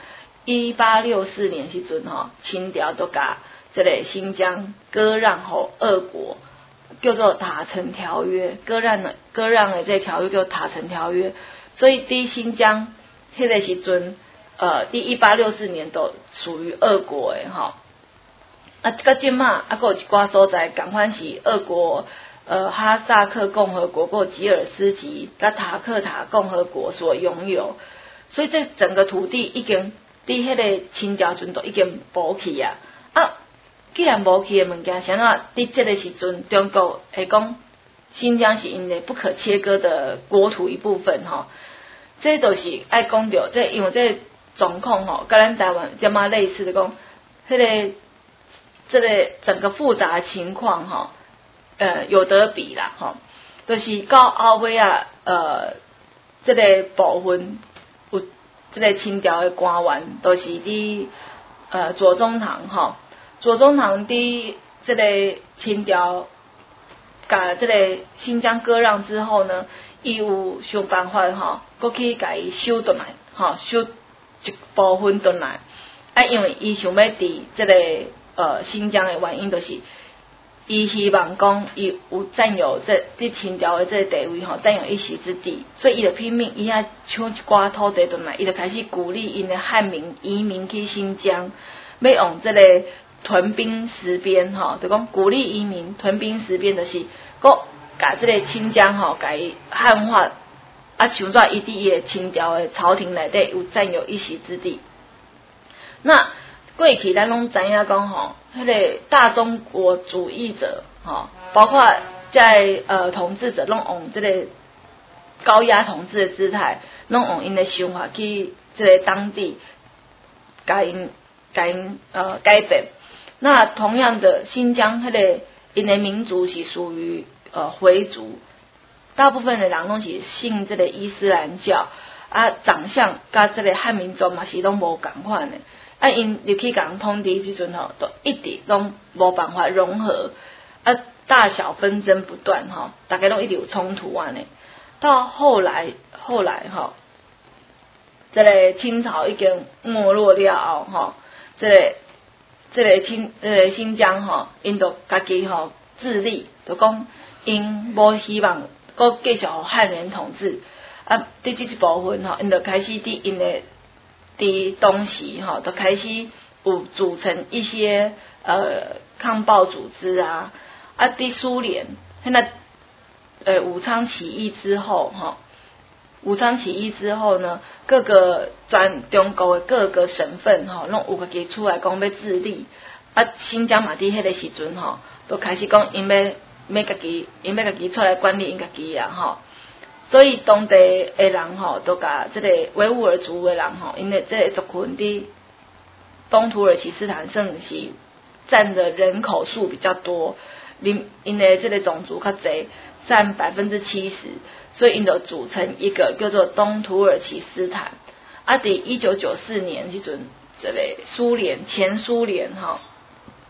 ，1864年时阵吼，清朝都甲这个新疆割让互俄国，叫做塔城条约。割让的这个条约叫塔城条约。所以伫新疆迄个时阵，伫1864年都属于俄国的吼。啊，到即马啊，还有一寡所在共款是俄国。哈萨克共和国、或吉尔斯吉、甲塔克塔共和国所拥有。所以这整个土地已经伫迄个清朝阵都已经无去啊！既然无去的物件，啥啊？伫这个时阵，中国会讲新疆是因的不可切割的国土一部分吼。这就是爱讲到这，因为这状况吼，甲咱台湾这么类似的讲，这个整个复杂的情况吼，有得比啦吼。就是到后尾啊，这个部分。有这个清朝的官员都是伫左宗棠吼，左宗棠伫这个清朝甲这个新疆割让之后呢，伊有想办法吼，过去甲伊收转来吼，收一部分转来。啊，因为伊想要伫这个新疆的原因，就是伊希望讲伊有占有这清朝的这个地位吼，占有一席之地，所以伊就拼命伊遐抢一寡土地转来，伊就开始鼓励因的汉民移民去新疆，要用这个屯兵实边吼，就讲鼓励移民屯兵实边，就是佮甲这个新疆吼，甲伊汉化，啊，像怎伊伫伊的清朝的朝廷内底有占有一席之地，那。过去咱拢知影讲吼，迄个大中国主义者吼，包括在统治者拢用这个高压统治的姿态，拢用因的想法去这个当地改改变。那同样的，新疆迄个因的民族是属于回族，大部分的人拢是信这个伊斯兰教啊，长相甲这个汉民族嘛是拢无共款的。啊，因入去共统治时阵吼，都一直拢无办法融合，啊，大小纷争不断吼，大家拢一直有冲突安尼。到后来吼，这个清朝已经没落了后吼，这个新疆吼，因就家己吼自立，就讲因无希望搁继续互汉人统治，啊，伫这一部分吼，因就开始伫因的。伫当时吼，就开始有组成一些抗暴组织啊，伫苏联现在武昌起义之后哈，武昌起义之后呢，各个中国的各个省份吼，拢有家己出来讲要自立，新疆嘛伫迄个时阵吼，都开始讲因要家己出来管理因家己啊吼。所以当地的人吼，都甲这个维吾尔族的人吼，因为这个族群伫东土耳其斯坦算是占的人口数比较多，因的这个种族较侪，占70%，所以因就组成一个叫做东土耳其斯坦。伫1994年时阵，这个前苏联吼，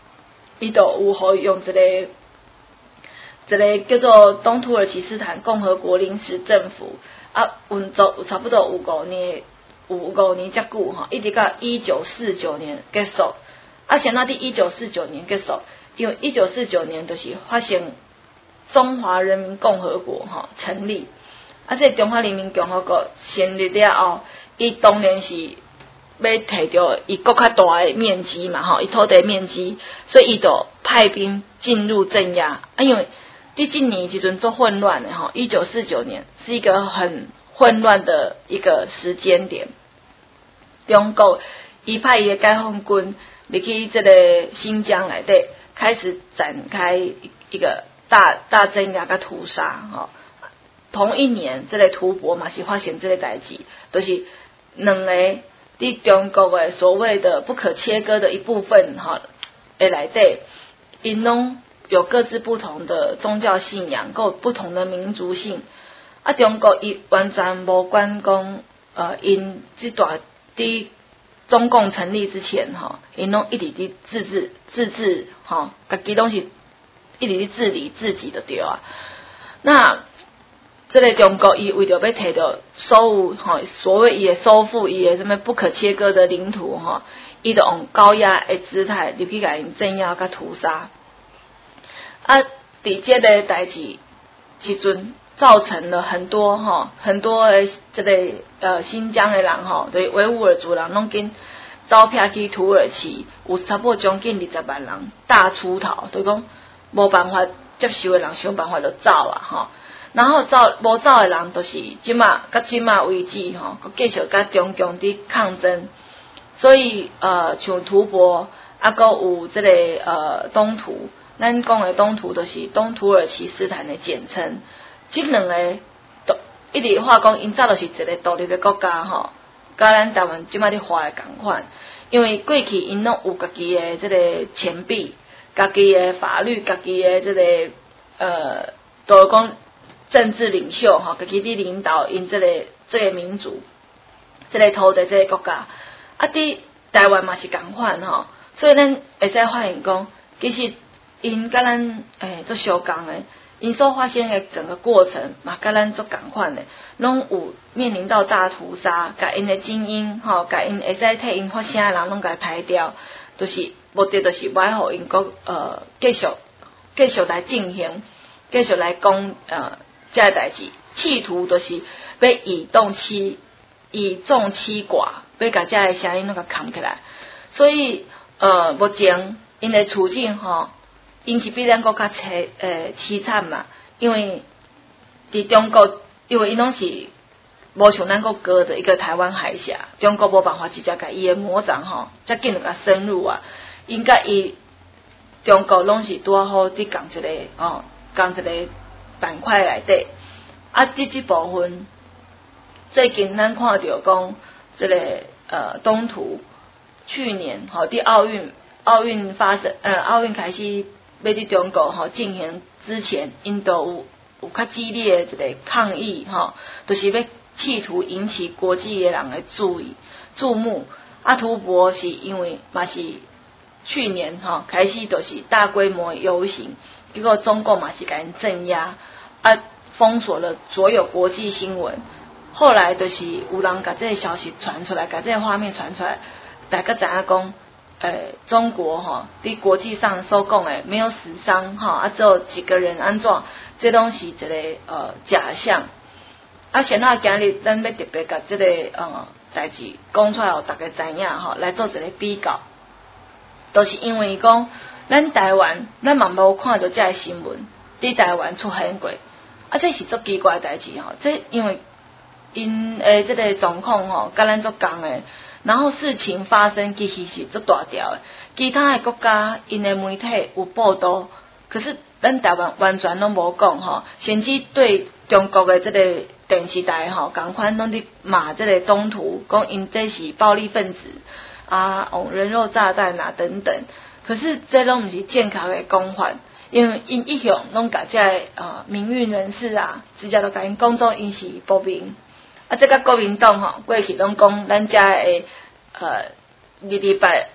伊就有互用一个叫做东土耳其斯坦共和国临时政府啊，运作有差不多有5年遮久吼，一直到1949年结束。啊，先到第1949年结束，因为1949年就是发生中华人民共和国成立。啊，这中华人民共和国成立了后，伊当然是要摕到伊更较大的面积嘛，伊土地面积，所以伊就派兵进入镇压。啊，因为伫这年时阵做混乱的1949年是一个很混乱的一个时间点。中国伊派伊的解放军入去这个新疆内底，开始展开一个大镇压甲屠杀同一年，这个吐蕃嘛是发生这个代志，就是两个伫中国的所谓的不可切割的一部分的内底，因拢有各自不同的宗教信仰，各有不同的民族性。啊，中国伊完全无管讲因这段伫中共成立之前因拢一直伫自治家己拢是一直伫治理自己的对啊。那这个中国伊为着要摕到所谓伊的收复伊的什么不可切割的领土伊就用高压的姿态入去甲因镇压甲屠杀。啊，伫这个代志时阵，造成了很多的这个新疆的人对维吾尔族人拢紧走撇去土耳其，有差不多将近20万人大出逃，就讲无办法接受的人想办法就走啊然后无走的人就是即马为止继续甲中共伫抗争。所以像吐蕃啊，还有这个东土，咱讲的东土就是东土耳其斯坦的简称。这两个一直话讲，因早就是一个独立的国家甲咱台湾即马伫话的共款。因为过去因拢有家己的这个钱币、家己的法律、家己的这个就是讲政治领袖家己伫领导因这个民族、这个土地、这个国家。啊，伫台湾嘛是共款所以咱会使发现讲，其实因甲咱做相共的。因所发生的整个过程嘛，甲咱做共款的，拢有面临到大屠杀，甲因的精英甲因会使替因发声的人拢甲排掉，就是目的就是要互因继续来进行，继续来讲这个代志，企图就是要以众欺寡，要甲这个声音拢甲扛起来。所以目前因的处境因是比咱国较凄惨嘛，因为伫中国，因为因拢是无像咱国隔着一个台湾海峡，中国无办法直接甲伊的魔掌遮紧就甲深入啊，应该伊中国拢是拄好伫共一个板块内底啊，这部分最近咱看到讲这个东土去年伫奥运开始。要伫中国进行之前，因都有较激烈的一个抗议就是要企图引起国际的人的注目。啊，吐蕃是因为嘛是去年开始就是大规模游行，结果中共嘛是甲因镇压啊，封锁了所有国际新闻。后来就是有人甲这个消息传出来，甲这个画面传出来，大家知影讲。中国伫国际上所讲的没有死伤只有几个人安怎，这拢是一个假象。啊，现在今日咱要特别甲这个代志讲出来，互大家知影来做一个比较，都是因为讲咱台湾，咱嘛无看到这个新闻伫台湾出现过，啊，这是足奇怪的代志这因为因这个状况甲咱足共的。然后事情发生其实是足大条的，其他的国家因的媒体有报道，可是咱台湾完全拢无讲甚至对中国的这个电视台同款拢伫骂这个东土，讲因这是暴力分子啊，人肉炸弹啊等等，可是这拢毋是正确的讲法，因为因一向拢甲这个民运人士啊，直接就甲因讲做因是暴民。啊，这个国民党过去拢讲咱遮的日日拜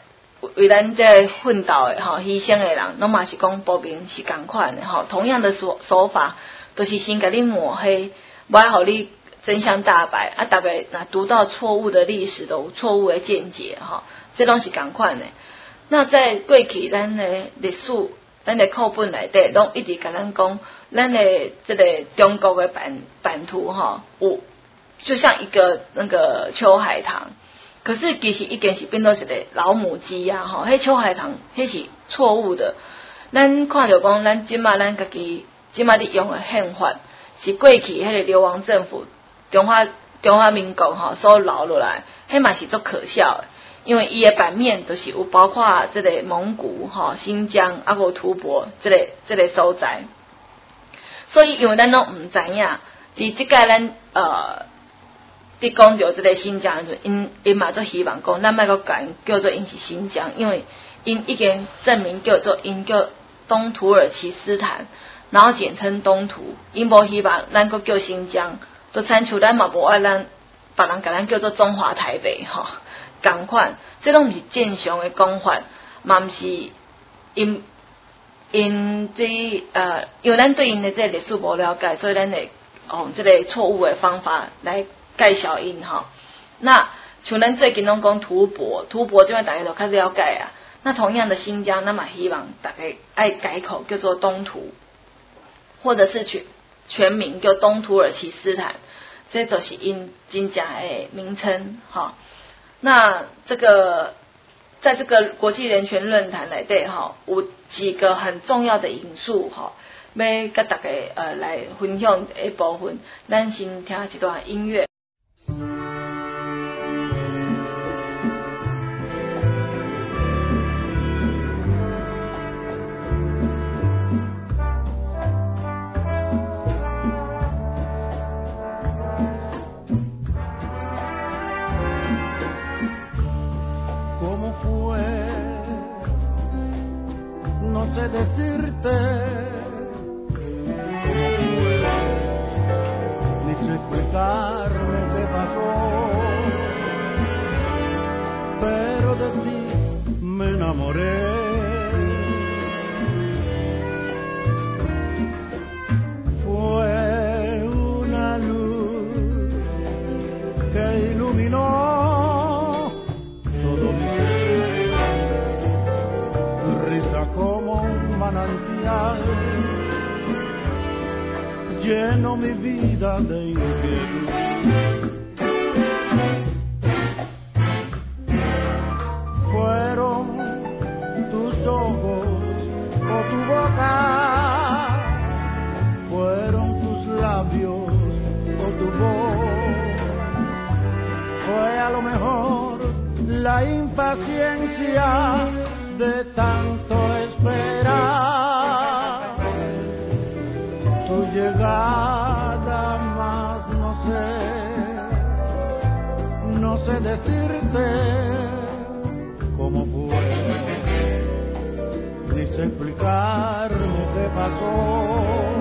为咱这奋斗的吼，牺牲的人，拢嘛是讲报名是同款的吼，同样的手法，都是先给你抹黑，不爱互你真相大白啊！大概那读到错误的历史，都有错误的见解哈，这拢是同款的。那在过去咱的历史，咱的课本内底，拢一直甲咱讲，咱的这个中国的版图哈，有就像一个那个秋海棠。可是其实已经是变做一个老母鸡啊！吼，迄秋海棠迄是错误的。咱看着讲，咱即马咱家己即马咧用的宪法，是过去迄个流亡政府中华民国吼所留落来，迄嘛是足可笑的。因为伊的版面都是有包括这个蒙古吼、新疆啊有吐蕃这个所在，所以因为咱拢唔知影，伫即个咱伫讲到这个新疆的时候，因嘛就希望讲，咱莫个讲叫做因是新疆，因为因已经证明叫做因叫东土耳其斯坦，然后简称东土，因无希望咱个叫新疆，就参像咱嘛无爱咱别人甲咱叫做中华台北吼，同款，这拢毋是正常的讲法，嘛毋是因这因为咱对因的这历史无了解，所以咱会用这个错误的方法来介绍因哈。那像咱最近拢讲吐蕃，即摆大家都较了解啊。那同样的新疆，那么希望大家爱改口叫做东土，或者是全名叫东土耳其斯坦，这都是因真正的名称哈。那这个在这个国际人权论坛内底哈，有几个很重要的因素哈，要甲大家来分享一部分，咱先听一段音乐。 decirte cómo fue, ni sé explicarme qué pasó, pero de ti me enamoré. Fue una luz que iluminó todo mi ser, tu risa como un manantial llenó mi vida de inquietud. Fueron tus ojos o tu boca, fueron tus labios o tu voz, fue a lo mejor la impaciencia de tanto esperar tu llegada, más no sé decirte cómo fue, ni sé explicarme qué pasó,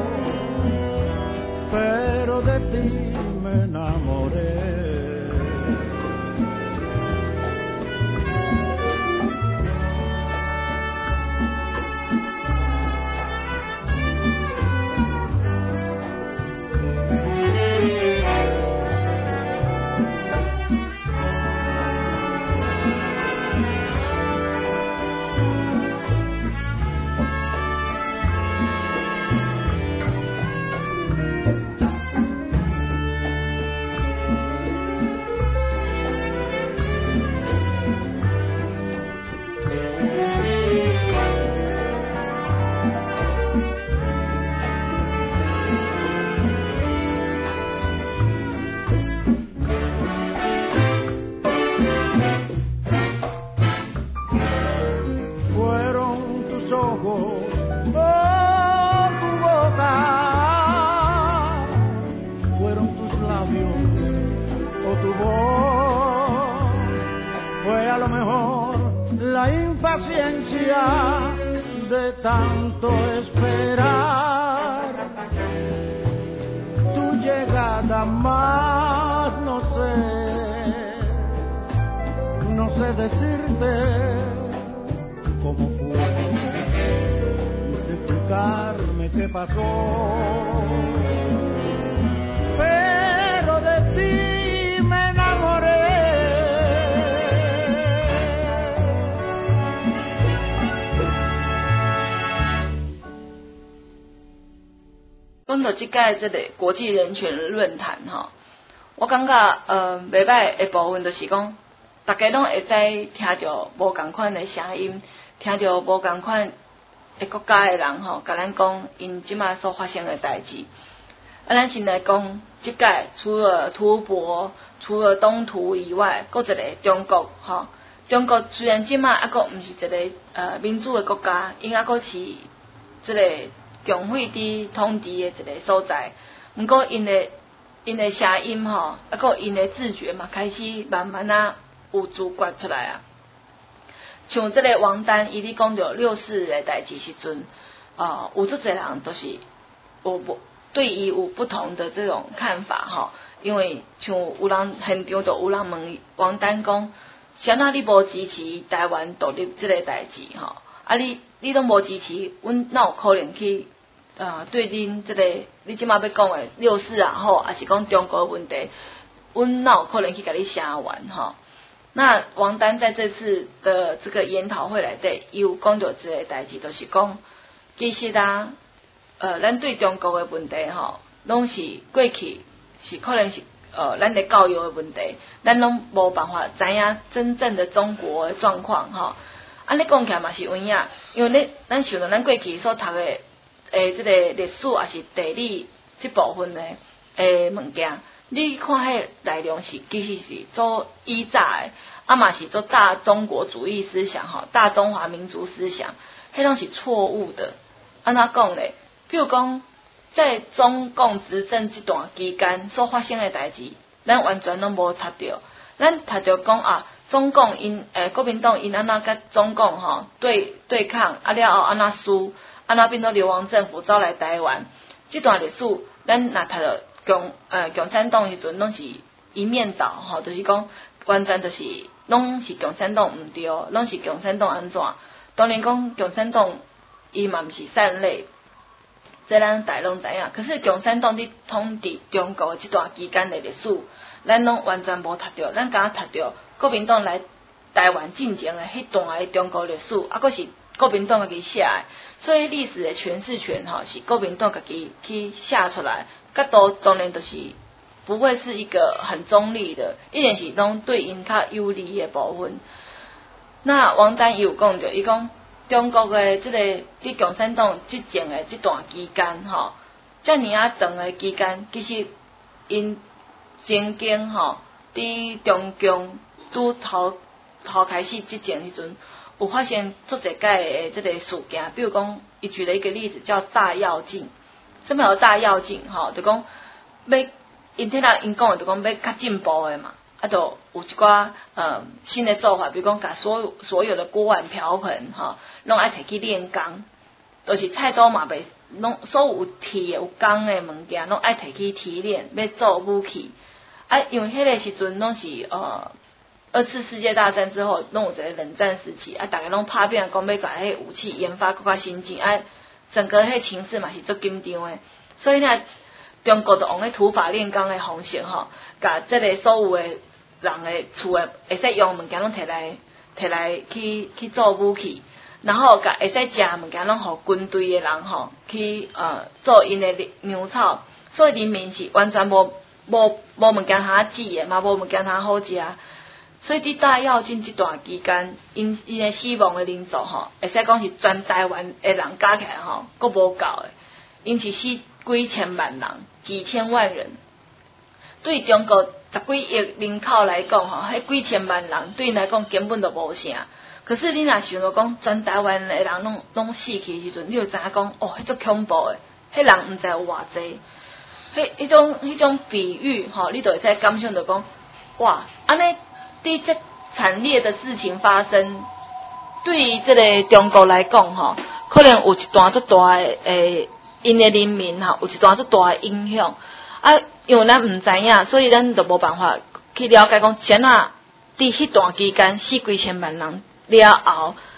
pero de ti me enamoré. De tanto esperar tu llegada, más no sé decirte que pasó, pero de ti me enamoré. 讲到即届这个国际人权论坛吼，我感觉袂歹的部分就是讲，大家拢会使听着无共款的声音，听着无共款的国家的人吼，甲咱讲因即马所发生的代志。咱先来讲即届除了吐蕃、除了东突以外，搁一个中国吼。中国虽然即马还搁毋是一个民主的国家，因还搁是即个共匪伫统治的一个所在，毋过因的声音吼，还搁因的自觉嘛，开始慢慢有自觉出来啊。像即个王丹，伊咧讲着64的代志时阵，有足侪人都是对伊有不同的这种看法吼。因为像有人现场就有人问王丹讲，啥那你无支持台湾独立即个代志吼？啊你拢无支持，阮哪有可能去对恁即个你即马要讲的64也好，还是讲中国的问题，阮哪有可能去甲你声援吼？那王丹在这次的这个研讨会内底，伊有讲到一个代志，就是讲其实咱对中国的问题吼，拢是过去是可能是咱的教育的问题，咱拢无办法知影真正的中国的状况吼。安尼讲起来嘛是有影，因为咱想到咱过去所读的即个历史也是地理这部分的物件，你看迄内容是其实是做依早的，嘛是做大中国主义思想吼，大中华民族思想，迄拢是错误的。安怎讲咧？比如讲，在中共执政这段期间所发生的代志，咱完全拢无读到。咱读着讲中共因国民党因安怎甲中共吼对抗，了后安怎输，安怎变做流亡政府走来台湾，这段历史咱若读着共产党时阵拢是一面倒吼，就是讲完全就是拢是共产党毋对，拢是共产党安怎？当然讲共产党伊嘛毋是善类。这咱大拢知影，可是共产党伫统治中国这段期间的历史，咱拢完全无读到，咱敢读到国民党来台湾进前的迄段的中国历史，还佫是国民党家己写的，所以历史的诠释权吼是国民党家己去写出来，角度当然就是不会是一个很中立的，一定是拢对因较有利的部分。那王丹有讲着，伊讲。中国的即个伫共产党执政的这段期间吼，遮尔长的期间，其实因曾经吼伫中共拄头开始执政时阵，有发现足侪届的即个事件，比如讲，伊举了一个例子叫大跃进。什么叫大跃进？吼，就讲要因讲的就讲要较进步的嘛。就有一寡新的做法，比如讲，把所有的锅碗瓢盆拢爱摕去炼钢，就是菜刀嘛袂拢所有铁有钢的物件，拢爱摕去提炼，要做武器。因为迄个时阵拢是2次世界大战之后，拢有一个冷战时期，大家拢拍拼讲要把迄武器研发更加先进，整个迄情势嘛是足紧张的，所以呢，中国就用迄土法炼钢的方式甲即个所有的人的厝的会使用物件拢摕来去做武器，然后甲会使食物件拢互军队的人去做因的粮草，所以人民是完全无物件通煮的，嘛无物件通好食。所以伫大跃进这段期间，因的死亡的人数会使讲是全台湾的人加起来佫无够的，因是死几千万人，几千万人。对中国10几亿人口来讲迄几千万人对因来讲根本就无啥。可是你若想到讲全台湾的人拢死去的时阵，你就知影讲迄足恐怖的，迄人毋知有偌济。迄种比喻你就会使感想到讲，哇，安尼伫这惨烈的事情发生，对于这个中国来讲可能有一段足大的因的人民有一段足大的影响。因为咱毋知影，所以咱就无办法去了解讲，怎伫迄段期间死几千万人了后，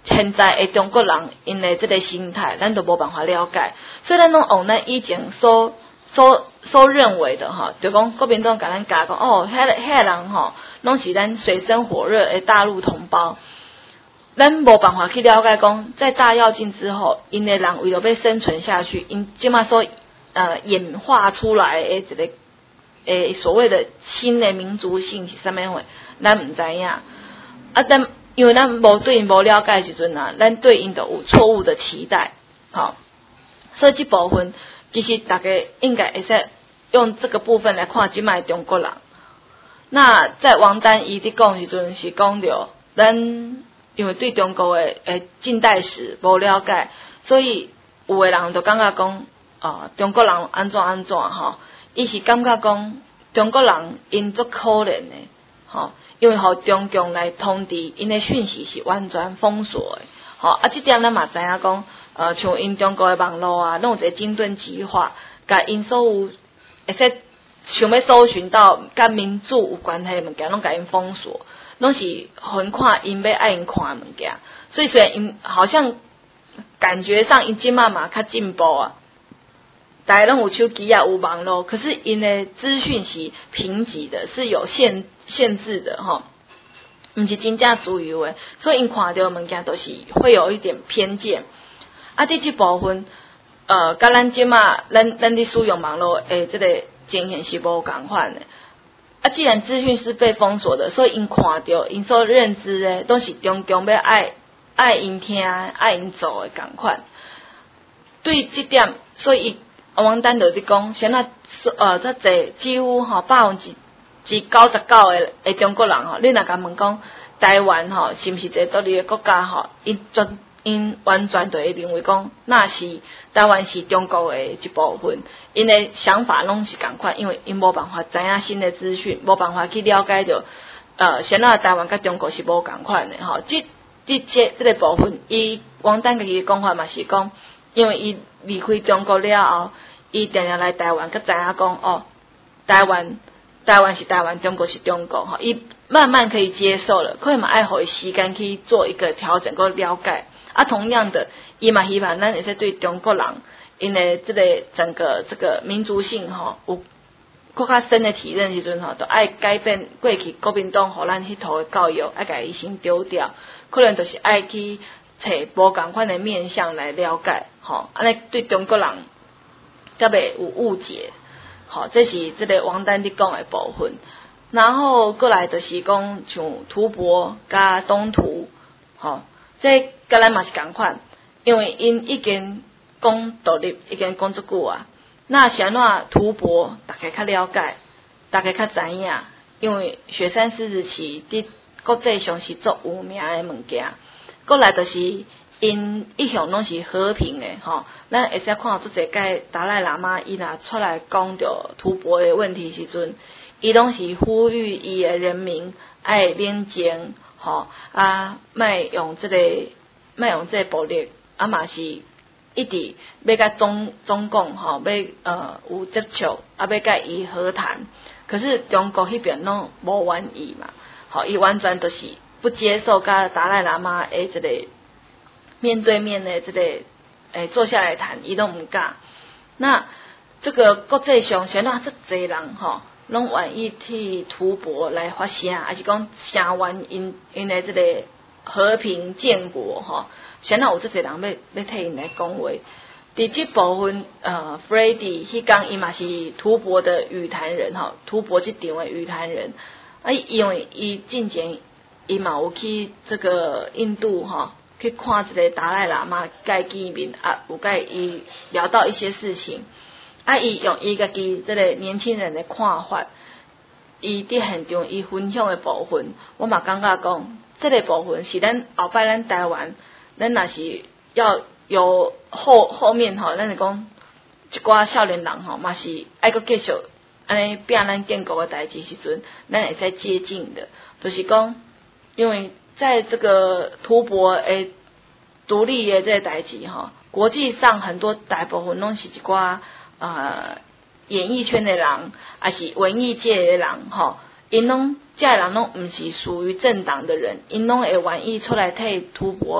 现在的中国人因的这个心态，咱都无办法了解，所以咱拢往咱以前所认为的哈，就讲国民党甲咱讲哦，遐个人吼，拢是咱水深火热的大陆同胞。咱无办法去了解讲，在大跃进之后，因的人为了要生存下去，因即马所演化出来的一个所谓的新的民族性是啥物货，咱唔知影。啊，但因为咱无对因无了解的时阵啊，咱对因就有错误的期待，好，所以这部分其实大家应该会使用这个部分来看即卖中国人。那在王丹伊伫讲时阵是讲着咱。因为对中国的近代史无了解，所以有的人就感觉讲，中国人安怎吼，伊是感觉讲中国人因足可怜的，吼，因为互中共来通知，因的讯息是完全封锁的，吼，啊，这点咱嘛知影讲，像因中国的网络啊，弄一个精准计划，甲因所有会使想要搜寻到甲民主有关系的物件，拢甲因封锁。拢是很看因要爱因看的物件，所以虽然因好像感觉上因即马嘛较进步啊，大家拢有手机啊有网络，可是因的资讯是贫瘠的，是有限制的吼，毋是真正自由的，所以因看到物件都是会有一点偏见。啊，伫即部分甲咱即马咱伫使用网络诶，这个经验是无共款的。啊，既然资讯是被封锁的，所以因看到、因所认知的都是中共要爱因听、爱因做的共款。对这点，所以王丹就伫讲，现在这济几乎吼99%的中国人吼，你若甲问讲台湾吼是毋是一个独立的国家吼，因完全就会认为讲，那是台湾是中国的一部分，因的想法拢是共款，因为因无办法知影新的资讯，无办法去了解到，现在台湾甲中国是无共款的吼。这个部分，伊王丹家己的讲法嘛是讲，因为伊离开中国了后，伊定定来台湾，佮知影讲哦，台湾是台湾，中国是中国吼，伊慢慢可以接受了，可以嘛爱互伊时间去做一个调整，佮了解。啊，同样的，伊嘛希望咱会使对中国人因的这个整个这个民族性吼有更较深的体认时阵吼，都爱改变过去国民党互咱迄套的教育，爱甲伊先丢掉，可能就是爱去找无共款的面向来了解，吼，安尼对中国人才袂有误解，吼，这是这个王丹伫讲的部分。然后过来就是讲像吐蕃甲东突，吼。这甲咱嘛是共款，因为因已经讲独立，已经讲足久啊。那是安怎吐蕃，大家较了解，大家较知影，因为雪山狮子旗伫国际上是足有名的物件。过来就是因一向拢是和平的吼，咱会使看到足侪个达赖喇嘛伊若出来讲着吐蕃的问题时阵，伊拢是呼吁伊的人民爱冷静。吼啊，莫用这个暴力，啊嘛是一直要甲中共吼要有接触，啊要甲伊和谈，可是中国迄边拢无愿意嘛，吼伊完全就是不接受甲达赖喇嘛的这个面对面的这个坐下来谈，伊都毋敢。那这个国际上现在这侪人吼。拢愿意替吐蕃来发声，还是讲声援因的这个和平建国吼？现在有这侪人要替因来讲话。伫这部分Freddy 迄讲伊嘛是吐蕃的语坛人吼，吐蕃这场的语坛人。啊，因为伊进前伊嘛有去这个印度吼，去看一个达赖喇嘛甲伊见面啊，有甲伊聊到一些事情。啊，伊用伊家己这个年轻人的看法，伊伫现场伊分享的部分，我嘛感觉讲，这个部分是咱后摆咱台湾，咱若是要有后面吼，咱是讲一寡少年人吼，嘛是爱阁继续安尼拼咱建国的代志时阵，咱会使接近的，就是讲，因为在这个吐蕃的独立的这个代志吼，国际上很多大部分拢是一寡。演艺圈的人，还是文艺界的人，吼，因拢这人拢毋是属于政党的人，因拢会愿意出来替吐蕃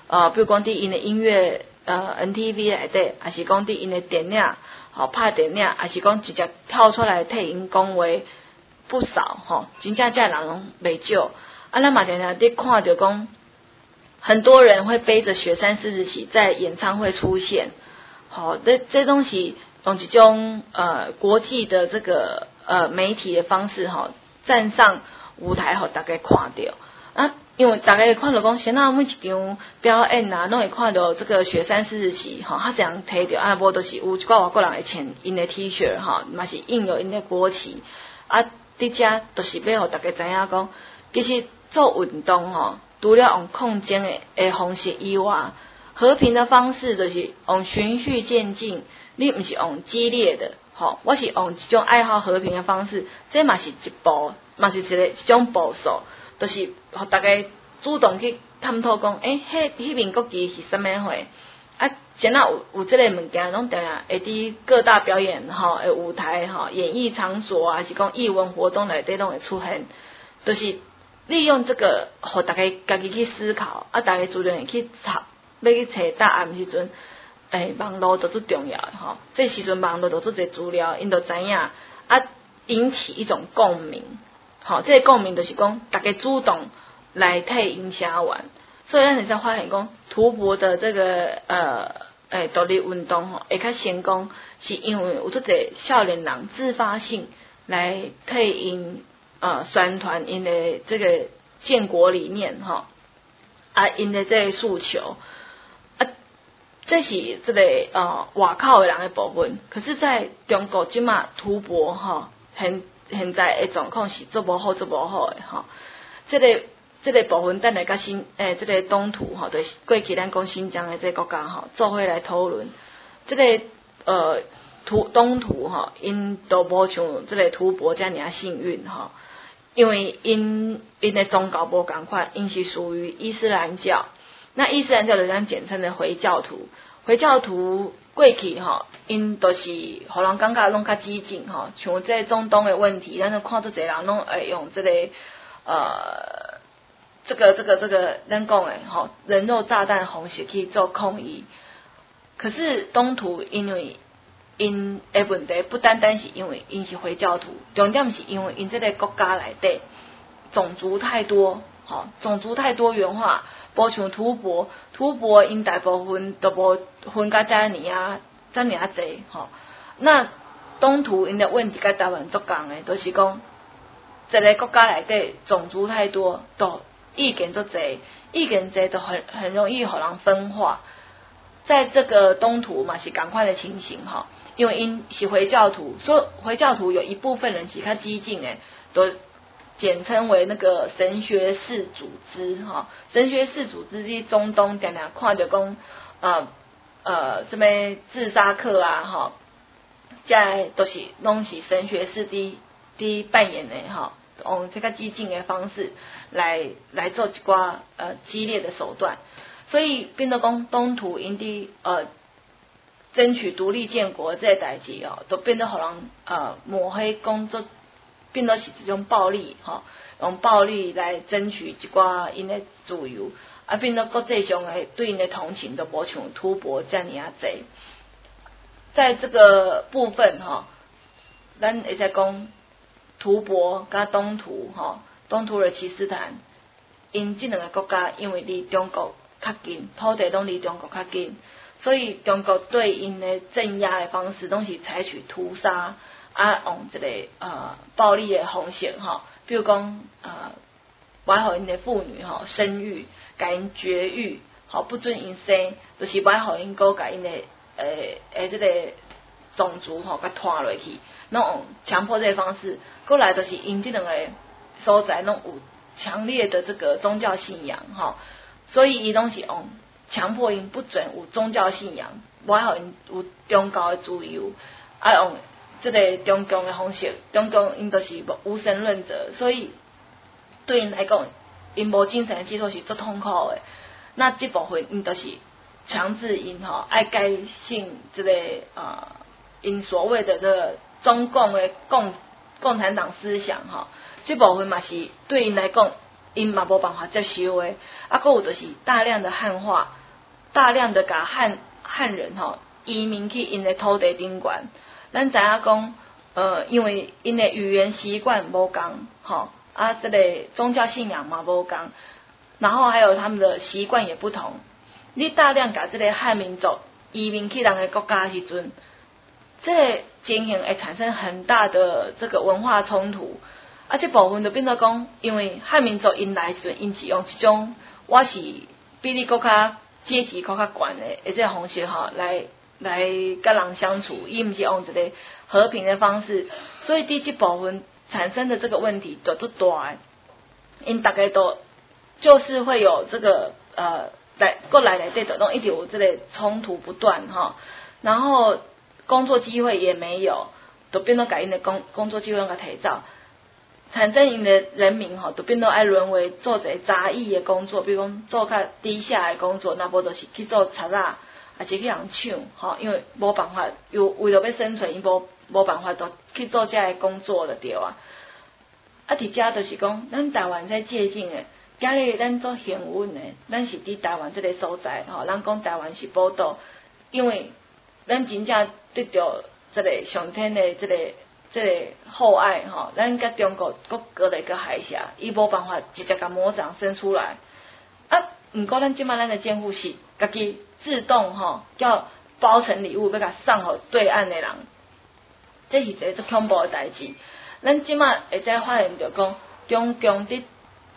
比如讲伫因的音乐NTV 内底，还是讲伫因的电影，拍电影，还是讲直接跳出来替因讲话不少，真正这人拢袂少。咱嘛常常伫看到讲，很多人会背着雪山四子旗在演唱会出现，这东西用一种国际的这个媒体的方式站上舞台大家看到因为大家看到讲，现在每一场表演拢会看到这个雪山四子旗他这样摕到无就是有一寡外国人会穿因的 T 恤嘛是印有因的国旗伫遮就是要互大家知影讲，其实做运动除了用抗争的方式以外，和平的方式就是用循序渐进，你毋是用激烈的我是用一种爱好和平的方式，这嘛是一步，嘛是一种步数，就是互大家主动去探讨讲，迄面国旗是啥物货现在有这个物件，拢定定会伫各大表演的舞台演艺场所还是讲艺文活动内底拢会出现，就是利用这个，互大家家己去思考，大家自然会去查，要去找答案时阵，网络就最重要的这时阵网络就做侪资料，因就知影引起一种共鸣，这个共鸣就是讲，大家主动来替因声援。所以咱会才发现讲，图博的这个独立运动会较成功，是因为有足侪少年人自发性来替因宣传因的这个建国理念因的这个诉求这是这个外口的人的部分。可是在中国即马图博现在的状况是做无好的这个部分，等下甲这个东土就是过去咱讲新疆的这个国家做伙来讨论。这个东土因都无像这个图博遮尔幸运因为因的宗教无共款，因是属于伊斯兰教。那伊斯兰教就咱简称的回教徒。回教徒过去因都是互人感觉拢较激进像这中东的问题，咱就看做侪人拢会用这个这个咱讲的人肉炸弹方式去做抗议。可是东土因为因的问题不单单是因为因是回教徒，重点是因为因这个国家内底种族太多，种族太多元化，无像吐蕃因大部分都无分甲遮尔济那东土因的问题甲台湾足共的，就是讲一个国家内底种族太多，都意见足济，意见济都很容易互人分化。在这个东土嘛是同款的情形因为因是回教徒，所以回教徒有一部分人是较激进的，都简称为那个神学士组织神学士组织在中东常常看到讲什么自杀客这都是拢是神学士伫扮演的用这个激进的方式来做一寡激烈的手段。所以变得讲东土因伫争取独立建国这个代志都变得互人抹黑讲做，变得是一种暴力用暴力来争取一寡因的自由变得国际上的对因的同情都无像吐蕃这样济。在这个部分咱会使讲吐蕃甲东土东土耳其斯坦因这两个国家因为离中国较近，土地拢离中国较近，所以中国对因的镇压的方式拢是采取屠杀用一个暴力的方式比如讲歹互因的妇女生育，甲因绝育不准因生，就是歹互因个甲因的这个种族甲拖落去，拢用强迫这个方式。过来就是因这两个所在拢有强烈的这个宗教信仰所以伊拢是用强迫因不准有宗教信仰，无互因有宗教的自由用这个中共的方式，中共因都是无神论者，所以对因来讲因无精神的寄托是足痛苦的。那这部分因都是强制因爱改信这个因所谓的这个中共的共产党思想这部分嘛是对因来讲因嘛无办法接受的。啊，佫有就是大量的汉化，大量的甲汉人吼移民去因的土地顶悬。咱知影讲，因为因的语言习惯无共，吼啊，这个宗教信仰嘛无共，然后还有他们的习惯也不同。你大量甲这个汉民族移民去人的国家的时阵，这个情形会产生很大的这个文化冲突。啊，这部分就变做讲，因为汉民族因来时阵，因是用一种我是比你更较阶级更较悬的这个方式吼来甲人相处，伊毋是用一个和平的方式，所以伫这部分产生的这个问题就足大的，因大概都就是会有这个来内底就拢一直有这个冲突不断哈，然后工作机会也没有，都变做甲因的工作机会甲提早，产生因的人民吼，都变做爱沦为做一个杂役的工作，比如讲做较低下的工作，那无就是去做贼仔。也是去人抢，吼，因为无办法，又为了要生存，伊无办法就去做这个工作就对啊。啊，伫遮就是讲，咱台湾在借鉴的，今日咱做幸运的，咱是伫台湾这个所在，吼，咱讲台湾是宝岛，因为咱真正得到这个上天的这个厚爱，吼，咱甲中国隔了一个海峡，伊无办法直接甲魔掌伸出来。啊，毋过咱即摆咱的监护是家己自动吼叫包成礼物要甲送互对岸的人，这是一个足恐怖的代志。咱即摆会再发现着讲，中共伫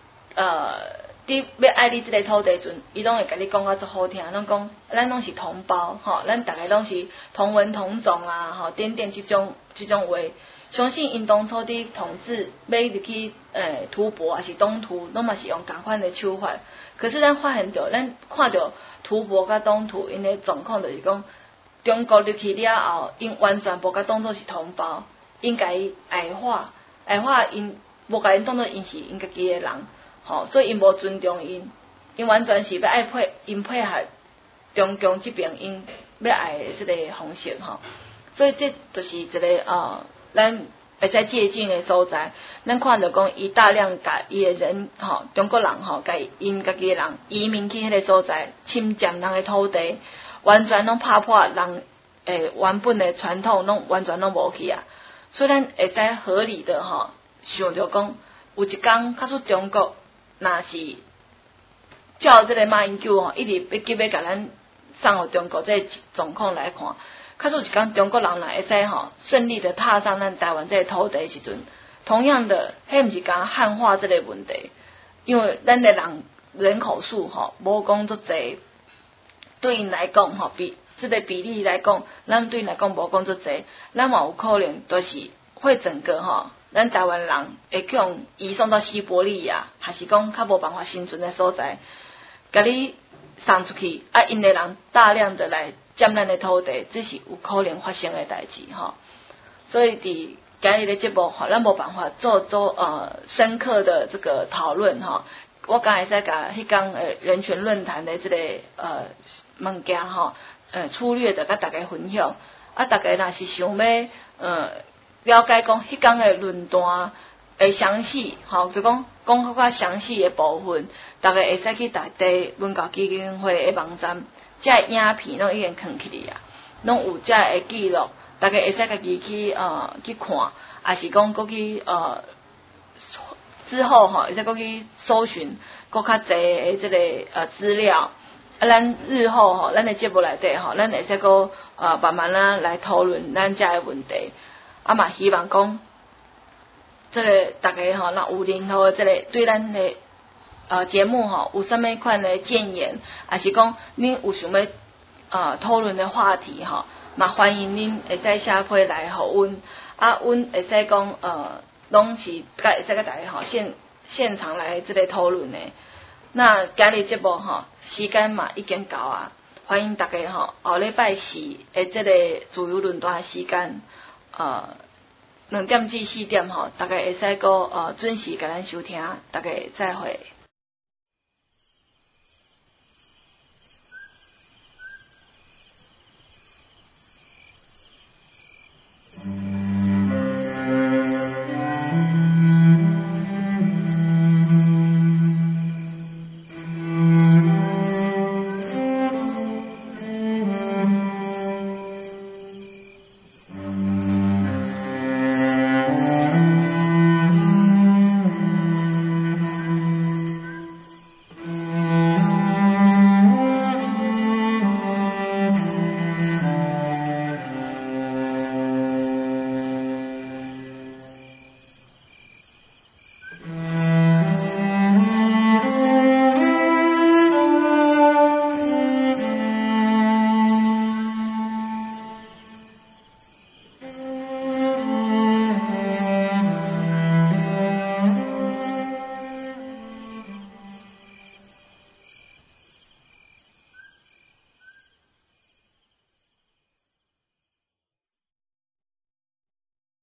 要爱你即个土地阵，伊拢会甲你讲啊足好听，拢讲咱拢是同胞吼，咱大家拢是同文同种啊吼，点即种话。相信因当初伫统治要入去吐蕃还是东突，拢嘛是用同款的手法。可是咱发现着，咱看着吐蕃甲东突因的状况，就是讲中国入去了后，因完全无甲当作是同胞，因甲伊矮化因无甲因当作因是因家己的人，吼，所以因无尊重因完全是要爱配合中共这边因要爱的这个方式吼，所以这就是一个咱会在借鉴的所在，咱看到讲伊大量甲伊的人吼，中国人吼，甲因家己的人移民去迄个所在，侵占人的土地，完全拢打破人原本的传统，拢完全拢无去啊。所以咱会在合理的吼，想着讲有一天，假使中国若是照这个马英九吼，一直要急要甲咱送互中国这个状况来看。假使一天中国人若会使吼顺利的踏上咱台湾这个土地的时阵，同样的，迄毋是讲汉化这个问题，因为咱的人口数吼无讲足侪，对因来讲吼这个比例来讲，咱对因来讲无讲足侪，咱嘛有可能就是会整个吼咱台湾人会去用移送到西伯利亚，还是讲较无办法生存的所在，甲你送出去，啊，因的人大量的来占咱的土地，这是有可能发生的代志吼。所以伫今日的节目吼，咱无办法做深刻的这个讨论吼。我刚才在甲迄天人权论坛的这个物件吼，粗略的甲大家分享。啊，大家若是想要了解讲迄天的论坛详细吼，就讲更较详细的部分，大家会使去大地文教基金会的网站，这影片拢已经放起来啊，拢有这的记录，大家会使家己去看，还是讲过去之后吼，会使过去搜寻更较侪的这个资料。啊，咱日后吼，咱的节目内底吼，咱会使个慢慢来讨论咱遮的问题。啊嘛，希望讲这个大家吼，若有任何这个对咱的节目吼有啥物款的建言，还是讲恁有想要讨论的话题吼，嘛欢迎恁会使写批来互阮，啊，阮会使讲拢是会使甲大家吼现场来这个讨论的。那今日节目吼时间嘛已经到啊，欢迎大家吼后礼拜四的这个自由论坛时间2点至4点吼，大家会使个准时甲咱收听，大家再会。